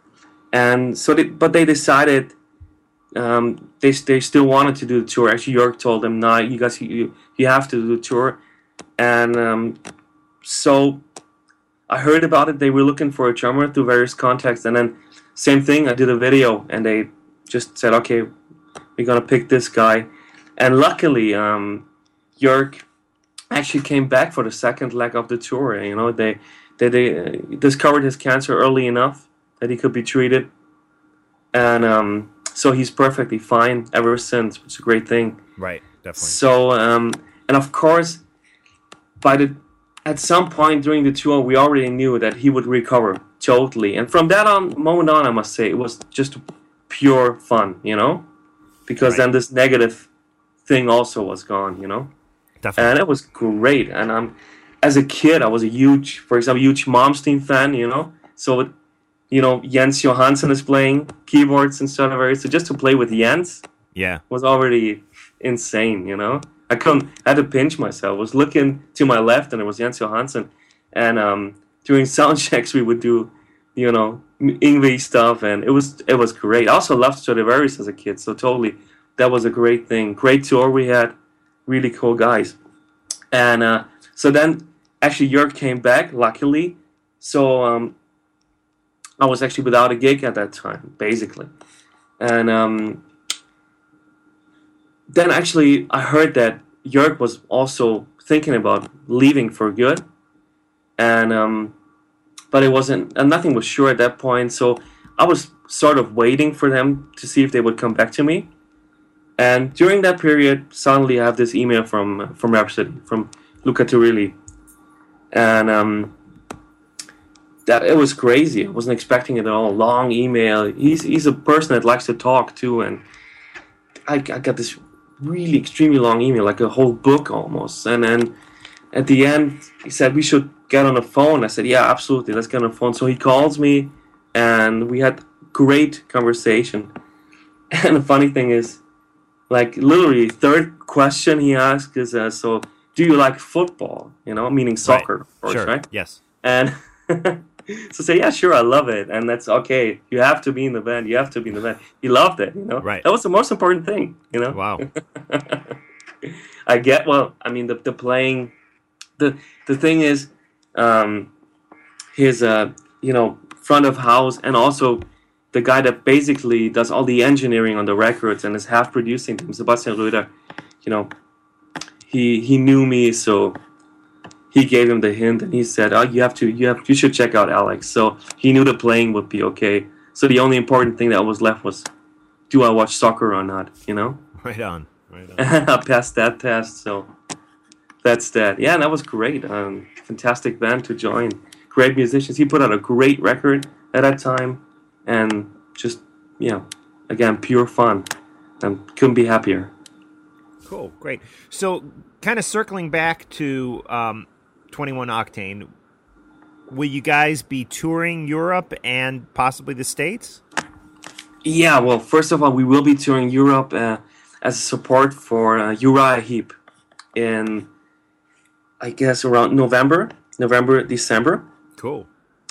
And so, they, but they decided um, they they still wanted to do the tour. Actually, Jörg told them, "No, you guys, you you have to do the tour." And um, so I heard about it. They were looking for a drummer through various contacts, and then same thing. I did a video, and they just said, "Okay, we're gonna pick this guy." And luckily, um, Jörg actually came back for the second leg of the tour. You know, they they, they uh, discovered his cancer early enough that he could be treated, and um, so he's perfectly fine ever since, which is a great thing. Right. Definitely. So, um, and of course, by the at some point during the tour, we already knew that he would recover totally. And from that on moment on, I must say, it was just pure fun, you know, because Right. then this negative thing also was gone, you know, Definitely. and it was great. And um, as a kid, I was a huge, for example, huge Malmsteen fan, you know, so it, you know, Jens Johansson is playing keyboards and Stradivarius, so just to play with Jens Yeah. was already insane, you know. I couldn't, I had to pinch myself. I was looking to my left, and it was Jens Johansson. And um, during sound checks, we would do, you know, Yngwie stuff, and it was it was great. I also loved Stradivarius as a kid, so totally, that was a great thing. Great tour we had, really cool guys. And uh, so then, actually, Jörg came back, luckily. So um, I was actually without a gig at that time, basically. And um, then actually I heard that Jörg was also thinking about leaving for good, and um, but it wasn't, and nothing was sure at that point. So I was sort of waiting for them to see if they would come back to me. And during that period, suddenly I have this email from from Rhapsody, from Luca Turilli, and um, that it was crazy. I wasn't expecting it at all. Long email. He's he's a person that likes to talk too, and I, I got this really extremely long email, like a whole book almost. And then at the end, he said we should get on the phone. I said, yeah, absolutely, let's get on the phone. So he calls me, and we had great conversation. And the funny thing is, like literally, third question he asked is, uh, so do you like football? You know, meaning soccer, right. of course, Sure. right? Yes. And so say, yeah, sure, I love it. And that's okay. You have to be in the band. You have to be in the band. He loved it, you know? Right. That was the most important thing, you know? Wow. I get, well, I mean, the, the playing, the the thing is, um, his, uh, you know, front of house, and also the guy that basically does all the engineering on the records and is half producing them, Sebastian Röder, you know, he he knew me, so he gave him the hint, and he said, "Oh, you have to, you have, you should check out Alex." So he knew the playing would be okay. So the only important thing that was left was, do I watch soccer or not? You know. Right on. Right on. And I passed that test, so that's that. Yeah, and that was great. Um, fantastic band to join. Great musicians. He put out a great record at that time, and just yeah, again, pure fun. And couldn't be happier. Cool, great. So, kind of circling back to um, twenty-one Octane, will you guys be touring Europe and possibly the States? Yeah, well, first of all, we will be touring Europe uh, as a support for uh, Uriah Heep in, I guess, around November, November, December. Cool.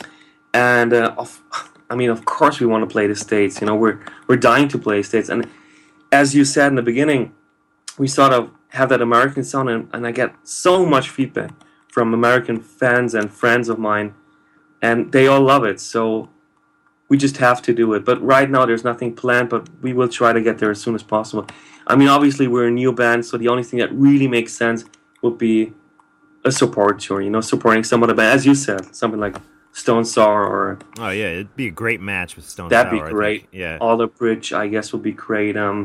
And uh, of, I mean, of course, we want to play the States. You know, we're we're dying to play States. And as you said in the beginning, we sort of have that American sound, and, and I get so much feedback from American fans and friends of mine, and they all love it. So we just have to do it. But right now, there's nothing planned, but we will try to get there as soon as possible. I mean, obviously, we're a new band, so the only thing that really makes sense would be a support tour, you know, supporting some of the band, as you said, something like Stone Sour or... Oh, yeah, it'd be a great match with Stone That'd Sour. be great. Yeah. Alder Bridge, I guess, would be great. Um,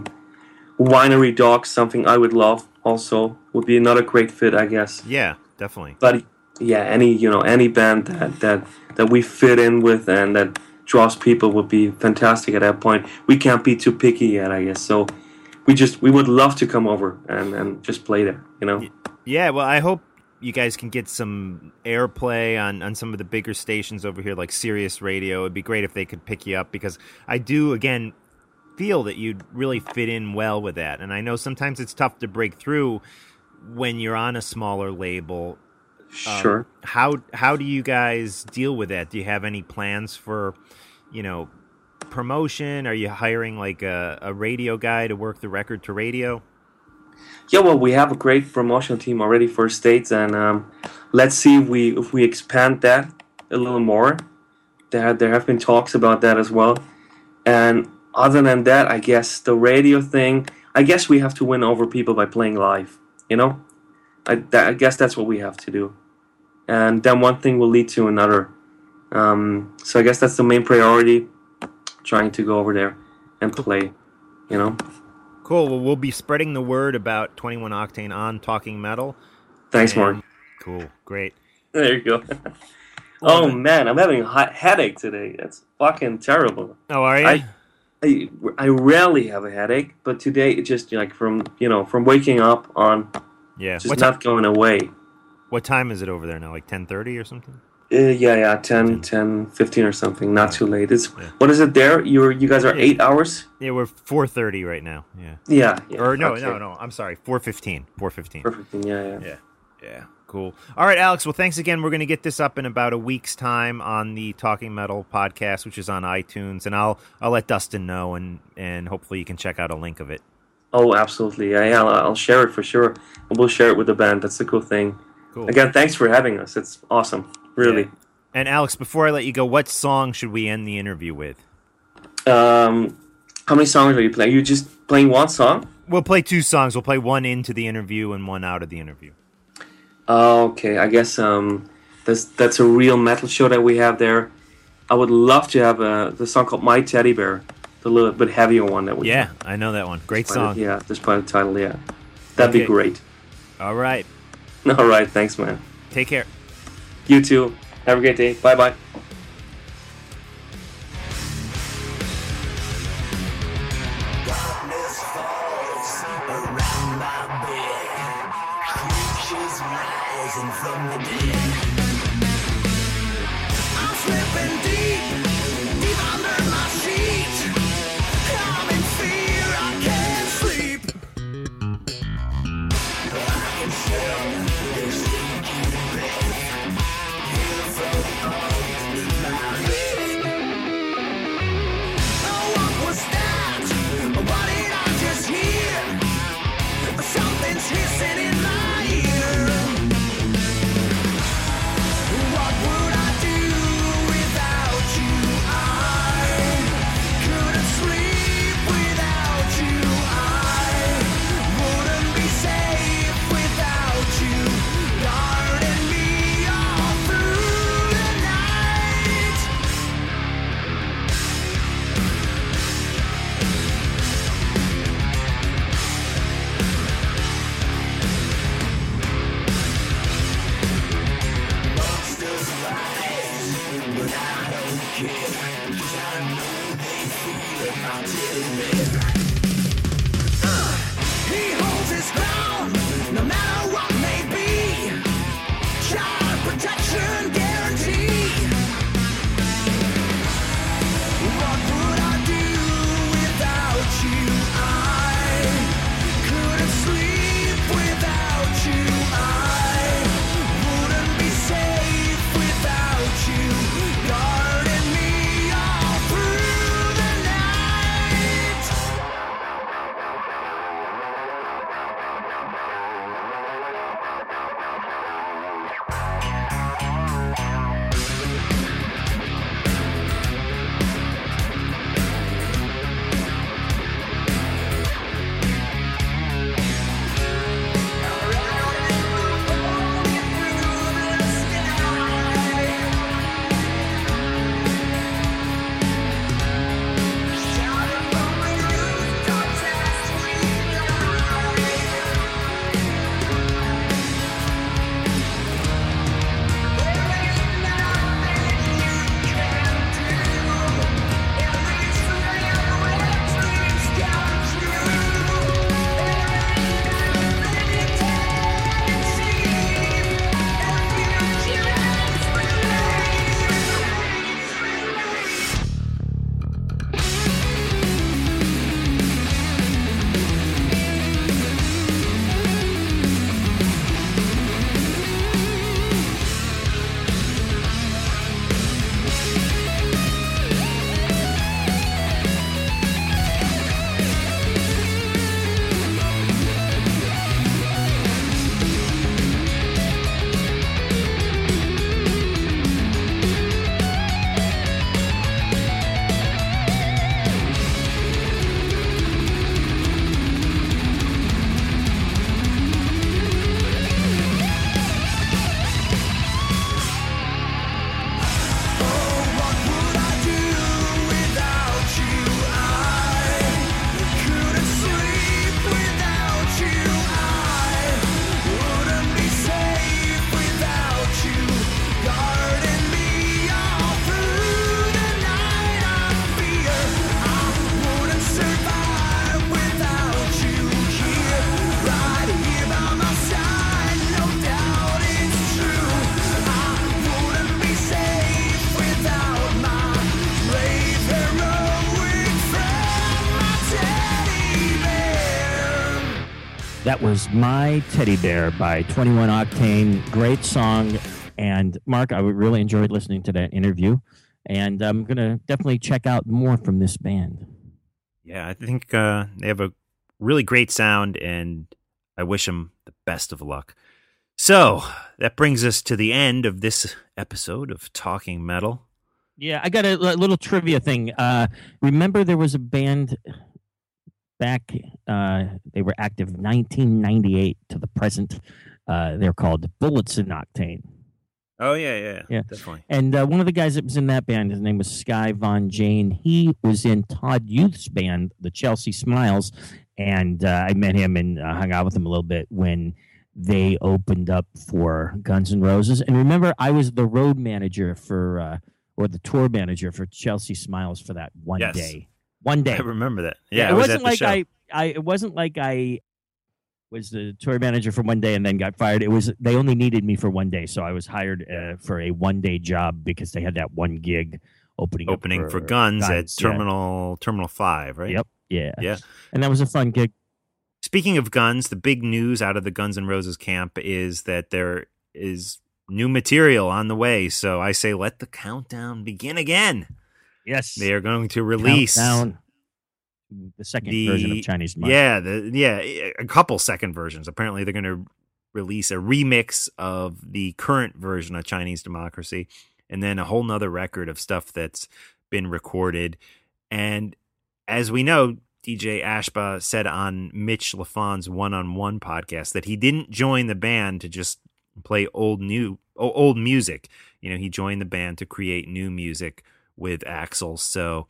Winery Dogs, something I would love also, would be another great fit, I guess. Yeah, definitely. But yeah, any, you know, any band that, that, that we fit in with and that draws people would be fantastic at that point. We can't be too picky yet, I guess. So we just, we would love to come over and, and just play there, you know? Yeah, well, I hope you guys can get some airplay on, on some of the bigger stations over here, like Sirius Radio. It'd be great if they could pick you up, because I do, again, feel that you'd really fit in well with that. And I know sometimes it's tough to break through when you're on a smaller label. Sure. Um, how how do you guys deal with that? Do you have any plans for, you know, promotion? Are you hiring like a, a radio guy to work the record to radio? Yeah, well, we have a great promotional team already for States, and um, let's see if we if we expand that a little more. There there have been talks about that as well. And other than that, I guess the radio thing, I guess we have to win over people by playing live, you know? I, that, I guess that's what we have to do. And then one thing will lead to another. Um, so I guess that's the main priority, trying to go over there and play, you know? Cool. Well, we'll be spreading the word about twenty-one Octane on Talking Metal. Thanks, and, Mark. Cool. Great. There you go. Oh, man, I'm having a hot headache today. That's fucking terrible. Oh, are you? I, I, I rarely have a headache, but today it just, like, from, you know, from waking up on, yeah. just what not ti- going away. What time is it over there now? Like ten thirty or something? Uh, yeah, yeah, ten, ten, fifteen or something. Not too late. It's Yeah. What is it there? You you guys are Yeah. eight hours? Yeah, we're four thirty right now. Yeah. Yeah. yeah Or no, okay. no, no. I'm sorry. four fifteen. four fifteen. Perfect. Yeah, yeah. Yeah. Yeah. Cool. All right, Alex. Well, thanks again. We're going to get this up in about a week's time on the Talking Metal podcast, which is on iTunes, and I'll I'll let Dustin know, and and hopefully you can check out a link of it. Oh, absolutely. Yeah, yeah. I'll, I'll share it for sure. And we'll share it with the band. That's the cool thing. Cool. Again, thanks for having us. It's awesome. Really. Yeah. And Alex, before I let you go, what song should we end the interview with? Um, how many songs are you playing? Are you just playing one song? We'll play two songs. We'll play one into the interview and one out of the interview. Okay, I guess um, that's that's a real metal show that we have there. I would love to have a the song called "My Teddy Bear," the little bit heavier one that we. Yeah, I know that one. Great despite song. It, yeah, despite the title, yeah, that'd be Okay. great. All right. All right, thanks, man. Take care. You too. Have a great day. Bye bye. Monsters rising from the dead. I'm slipping deep, deep under my sheet. I'm in fear, I can't sleep. I can smell their stinking breath. Hear from underneath my bed. Oh, what was that? What did I just hear? Something's hissing in my ear. What would I do without you? I couldn't sleep without you. I wouldn't be safe without you. Guarding me all through the night. Monsters rise, but I don't care, 'cause I know they feel my teddy bear. Uh, he holds his ground, no matter what may be. Child protection guarantee. What would I do without you? I couldn't sleep without you. I wouldn't be safe without you. Guarding me all through the night. That was My Teddy Bear by twenty-one Octane. Great song. And Mark, I really enjoyed listening to that interview. And I'm going to definitely check out more from this band. Yeah, I think uh, they have a really great sound, and I wish them the best of luck. So that brings us to the end of this episode of Talking Metal. Yeah, I got a, a little trivia thing. Uh, remember there was a band back, uh, they were active nineteen ninety-eight to the present. Uh, they're called Bullets in Octane. Oh, yeah, yeah, yeah, definitely. And uh, one of the guys that was in that band, his name was Sky Von Jane. He was in Todd Youth's band, the Chelsea Smiles, and uh, I met him and uh, hung out with him a little bit when they opened up for Guns N' Roses. And remember, I was the road manager for, uh, or the tour manager for Chelsea Smiles for that one yes. day. One day. I remember that. Yeah, yeah it I was wasn't at the like show. I, I. It wasn't like I was the tour manager for one day and then got fired. It was they only needed me for one day, so I was hired uh, for a one day job because they had that one gig opening up Opening for, for Guns, Guns, at yeah. Terminal Terminal Five, right? Yep. Yeah. Yeah. And that was a fun gig. Speaking of Guns, the big news out of the Guns N' Roses camp is that there is new material on the way. So I say let the countdown begin again. Yes. They are going to release Countdown, the second the version of Chinese Democracy. Yeah, the yeah, a couple second versions. Apparently they're going to release a remix of the current version of Chinese Democracy, and then a whole nother record of stuff that's been recorded. And as we know, D J Ashba said on Mitch LaFon's one-on-one podcast that he didn't join the band to just play old new old music. You know, he joined the band to create new music with Axl. So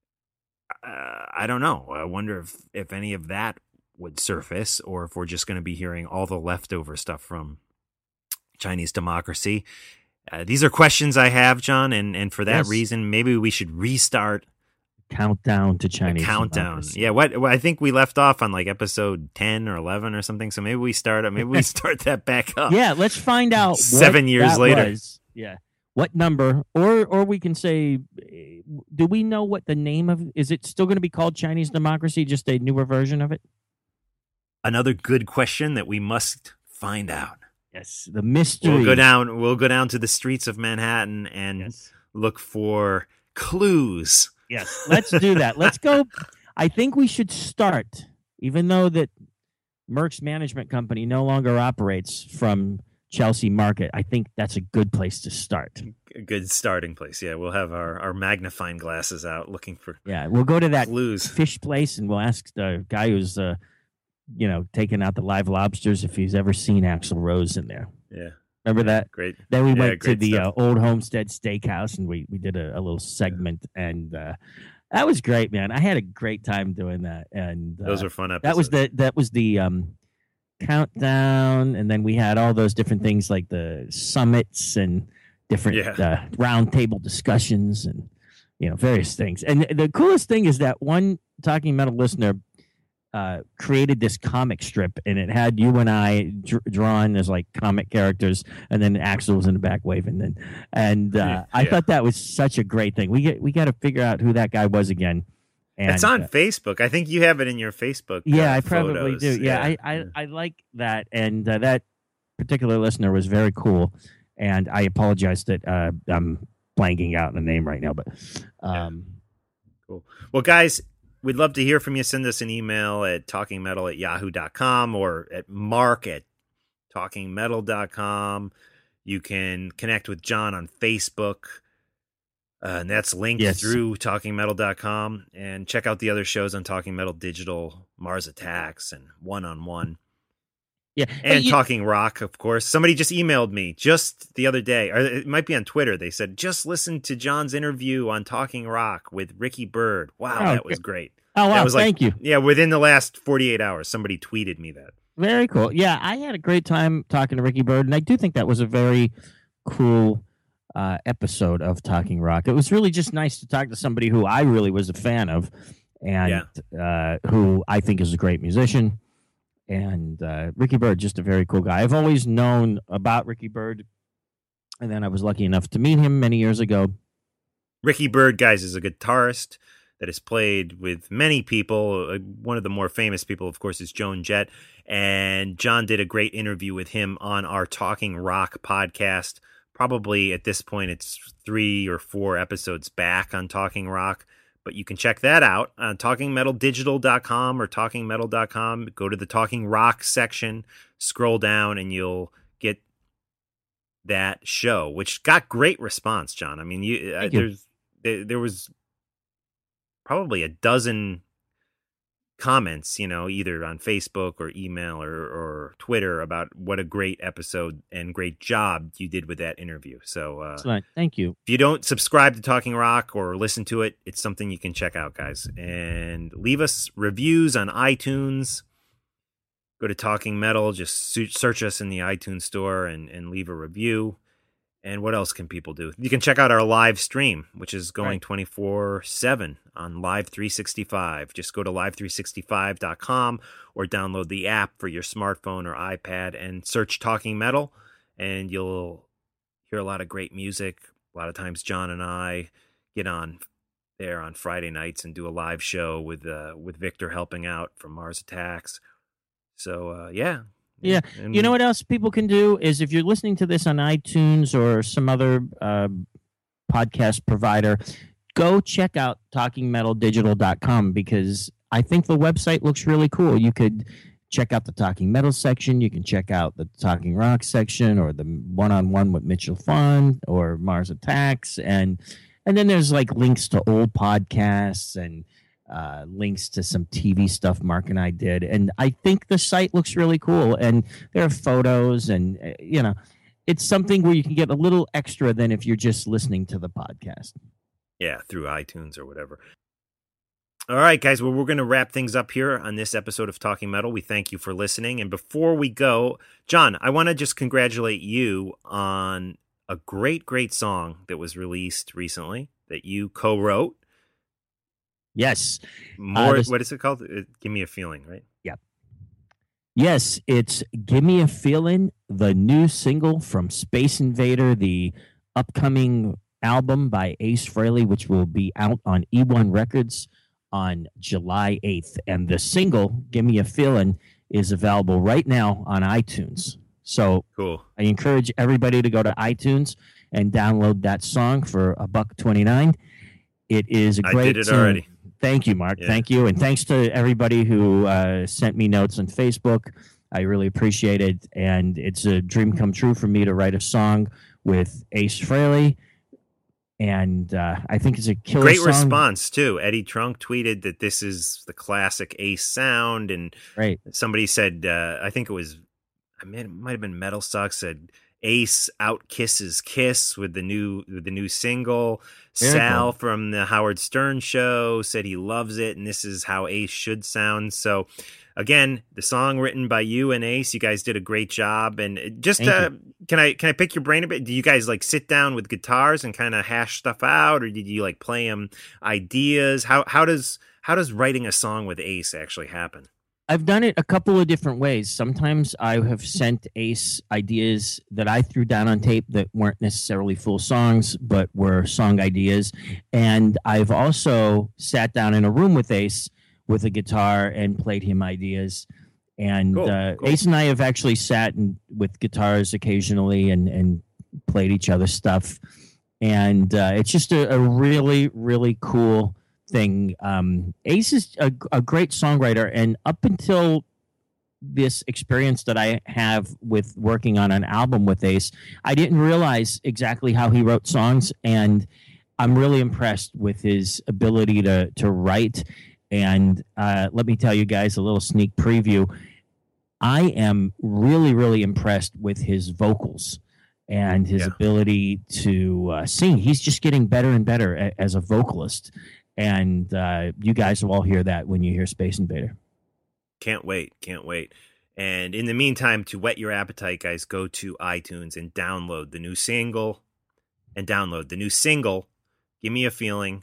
uh, I don't know. I wonder if, if any of that would surface, or if we're just going to be hearing all the leftover stuff from Chinese Democracy. Uh, these are questions I have, John, and, and for that Yes. reason, maybe we should restart Countdown to Chinese the countdown. Democracy. Yeah, what well, I think we left off on like episode ten or eleven or something. So maybe we start. Maybe we start that back up. Yeah, let's find out. Seven what years that later. was. Yeah, what number, or or we can say, do we know what the name of? Is it still going to be called Chinese Democracy? Just a newer version of it? Another good question that we must find out. Yes, the mystery. We'll go down. We'll go down to the streets of Manhattan and Yes. look for clues. Yes, let's do that. Let's go. I think we should start, even though that Merck's management company no longer operates from Chelsea Market. I think that's a good place to start. A good starting place. Yeah, we'll have our, our magnifying glasses out looking for Yeah, we'll go to that clues. fish place and we'll ask the guy who's, uh, you know, taking out the live lobsters if he's ever seen Axl Rose in there. Yeah. Remember that? Great. Then we Yeah, went to great the uh, stuff. old Homestead Steakhouse and we, we did a, a little segment, and uh, that was great, man. I had a great time doing that, and uh, Those were fun episodes. that was the that was the um, countdown, and then we had all those different things like the summits and different Yeah. uh, round table discussions and you know various things. And the coolest thing is that one Talking Metal listener uh, created this comic strip, and it had you and I dr- drawn as like comic characters, and then Axl was in the back waving. And and uh, Yeah. I thought that was such a great thing. We get we got to figure out who that guy was again. And, It's on uh, Facebook. I think you have it in your Facebook. yeah, uh, I probably photos. do. Yeah, I, I, I like that. And uh, that particular listener was very cool. And I apologize that uh, I'm blanking out the name right now. But um, Cool. Well, guys, we'd love to hear from you. Send us an email at talkingmetal at yahoo dot com or at mark at talkingmetal dot com. You can connect with John on Facebook. Uh, and that's linked Yes. through talking metal dot com. And check out the other shows on Talking Metal Digital, Mars Attacks, and One on One. yeah. And Hey, you- Talking Rock, of course. Somebody just emailed me just the other day, or it might be on Twitter. They said, just listen to John's interview on Talking Rock with Ricky Bird. Wow, Oh, that was great. oh, wow. That was like, Thank you. Yeah, within the last forty-eight hours, somebody tweeted me that. Very cool. Yeah, I had a great time talking to Ricky Bird, and I do think that was a very cool uh, episode of Talking Rock. It was really just nice to talk to somebody who I really was a fan of, and uh, who I think is a great musician. And uh, Ricky Bird, just a very cool guy. I've always known about Ricky Bird, and then I was lucky enough to meet him many years ago. Ricky Bird, guys, is a guitarist that has played with many people. Uh, One of the more famous people, of course, is Joan Jett. And John did a great interview with him on our Talking Rock podcast. Probably at this point, it's three or four episodes back on Talking Rock. But you can check that out on talking metal digital dot com or talking metal dot com. Go to the Talking Rock section, scroll down, and you'll get that show, which got great response, John. I mean, you, uh, Thank you. there's there, there was probably a dozen comments, you know, either on Facebook or email or, or Twitter about what a great episode and great job you did with that interview. So uh, Excellent. Thank you. if you don't subscribe to Talking Rock or listen to it, it's something you can check out, guys. And leave us reviews on iTunes. Go to Talking Metal, just su- search us in the iTunes store and, and leave a review. And what else can people do? You can check out our live stream, which is going Right. twenty-four seven on Live three sixty-five. Just go to live three sixty-five dot com or download the app for your smartphone or iPad and search Talking Metal, and you'll hear a lot of great music. A lot of times John and I get on there on Friday nights and do a live show with uh, with Victor helping out from Mars Attacks. So, uh, yeah. Yeah. And You know what else people can do is if you're listening to this on iTunes or some other uh, podcast provider, go check out talking metal digital dot com because I think the website looks really cool. You could check out the Talking Metal section. You can check out the Talking Rock section or the one-on-one with Mitchell Fun or Mars Attacks. And, and then there's like links to old podcasts and Uh, links to some T V stuff Mark and I did. And I think the site looks really cool. And there are photos and, uh, you know, it's something where you can get a little extra than if you're just listening to the podcast. Yeah, through iTunes or whatever. All right, guys. Well, we're going to wrap things up here on this episode of Talking Metal. We thank you for listening. And before we go, John, I want to just congratulate you on a great, great song that was released recently that you co-wrote. Yes. More, Uh, this- what is it called? Uh, Give Me a Feeling, right? Yeah. Yes, it's Give Me a Feeling, the new single from Space Invader, the upcoming album by Ace Frehley, which will be out on E one Records on July eighth. And the single, Give Me a Feeling, is available right now on iTunes. So Cool. I encourage everybody to go to iTunes and download that song for a buck twenty-nine. It is a I great did it song. already. Thank you, Mark. Yeah. Thank you. And thanks to everybody who uh, sent me notes on Facebook. I really appreciate it. And it's a dream come true for me to write a song with Ace Frehley. And uh, I think it's a killer Great song. response, too. Eddie Trunk tweeted that this is the classic Ace sound. And Right. somebody said, uh, I think it was, I mean, it might have been Metal Suck, said Ace out kisses Kiss with the new with the new single. Very Sal cool. from the Howard Stern show said he loves it, and this is how Ace should sound. So, again, the song written by you and Ace, you guys did a great job. And it- just Thank uh, can I can I pick your brain a bit? Do you guys like sit down with guitars and kind of hash stuff out, or did you like play them ideas? How how does how does writing a song with Ace actually happen? I've done it a couple of different ways. Sometimes I have sent Ace ideas that I threw down on tape that weren't necessarily full songs, but were song ideas. And I've also sat down in a room with Ace with a guitar and played him ideas. And Cool, uh, cool. Ace and I have actually sat in, with guitars occasionally and, and played each other's stuff. And uh, it's just a, a really, really cool thing. Um, Ace is a, a great songwriter, and up until this experience that I have with working on an album with Ace, I didn't realize exactly how he wrote songs, and I'm really impressed with his ability to to write. And uh, let me tell you guys a little sneak preview. I am really, really impressed with his vocals and his Yeah. ability to uh, sing. He's just getting better and better a, as a vocalist. And uh, you guys will all hear that when you hear Space Invader. Can't wait. Can't wait. And in the meantime, to whet your appetite, guys, go to iTunes and download the new single and download the new single, Give Me a Feeling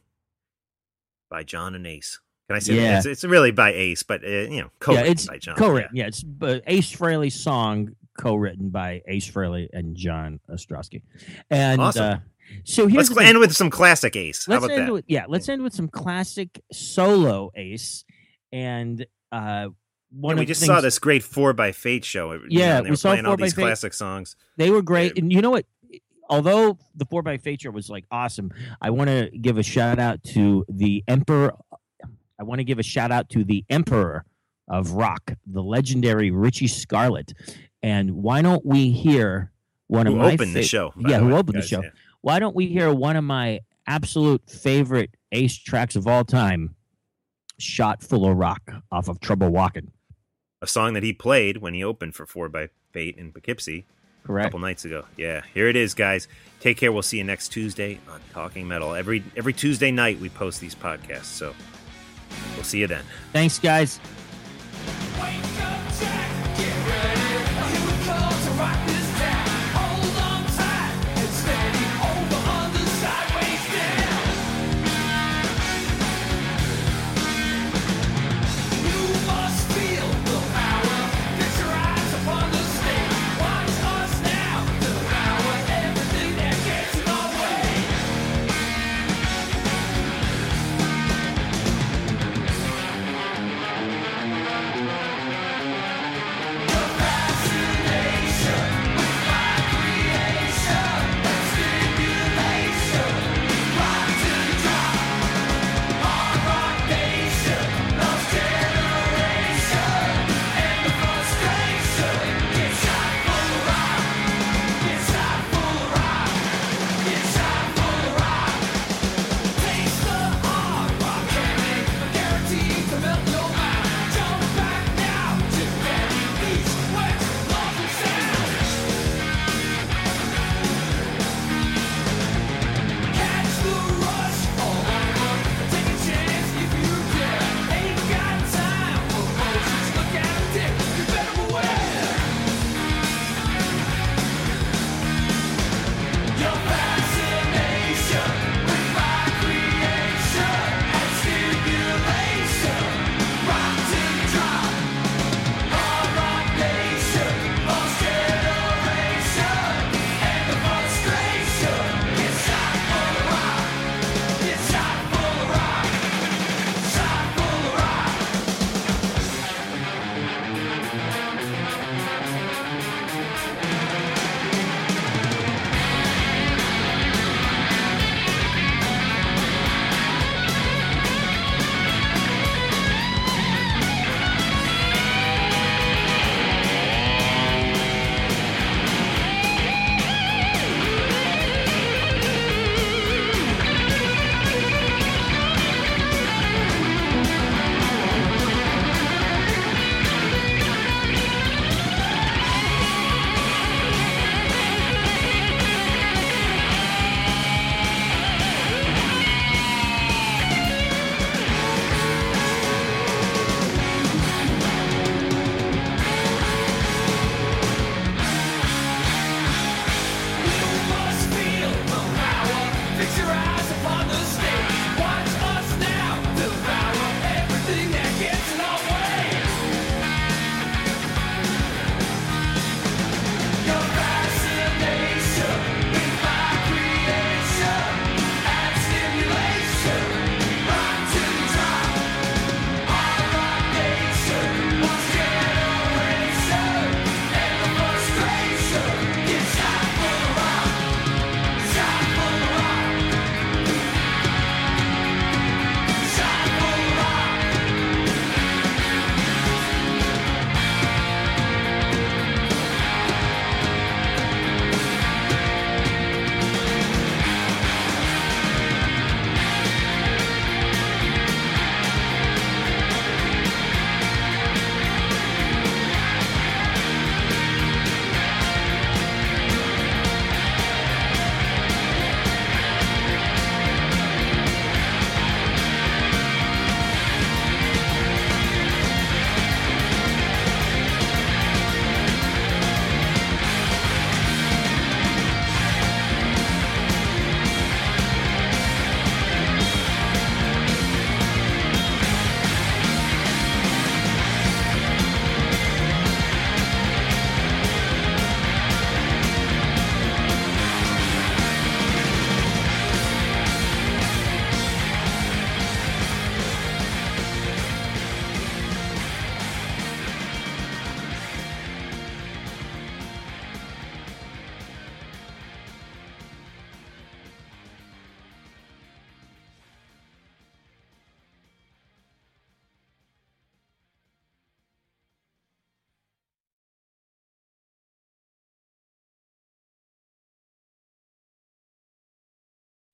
by John and Ace. Can I say Yeah. that? It's, it's really by Ace, but, uh, you know, co-written yeah, it's by John. co-written. Yeah, it's uh, Ace Frehley's song co-written by Ace Frehley and John Ostrowski. And Awesome. uh, so here's Let's the cl- thing. end with some classic Ace. How Let's about end that? with yeah. Let's end with some classic solo Ace. And uh, one Yeah, of we the just things, saw this great four by Fate show. you Yeah, know, and they we were saw playing all four by these Fate. classic songs. They were great, Yeah. and you know what? Although the four by Fate show was like awesome, I want to give a shout out to the Emperor. I want to give a shout out to the Emperor of Rock, the legendary Richie Scarlett. And why don't we hear one Who of my opened the fa- show, by Yeah, the who way, opened guys, the show? yeah. Why don't we hear one of my absolute favorite Ace tracks of all time, "Shot Full of Rock" off of Trouble Walking? A song that he played when he opened for four by Fate in Poughkeepsie a Correct. couple nights ago. Yeah, here it is, guys. Take care. We'll see you next Tuesday on Talking Metal. Every every Tuesday night we post these podcasts, so we'll see you then. Thanks, guys. Wake up, Jack, get ready. Here we come to rock this town. Hold on tight and stay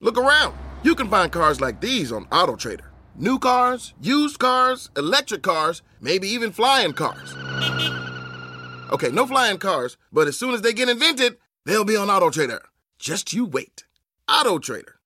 Look around. You can find cars like these on AutoTrader. New cars, used cars, electric cars, maybe even flying cars. Okay, no flying cars, but as soon as they get invented, they'll be on AutoTrader. Just you wait. AutoTrader.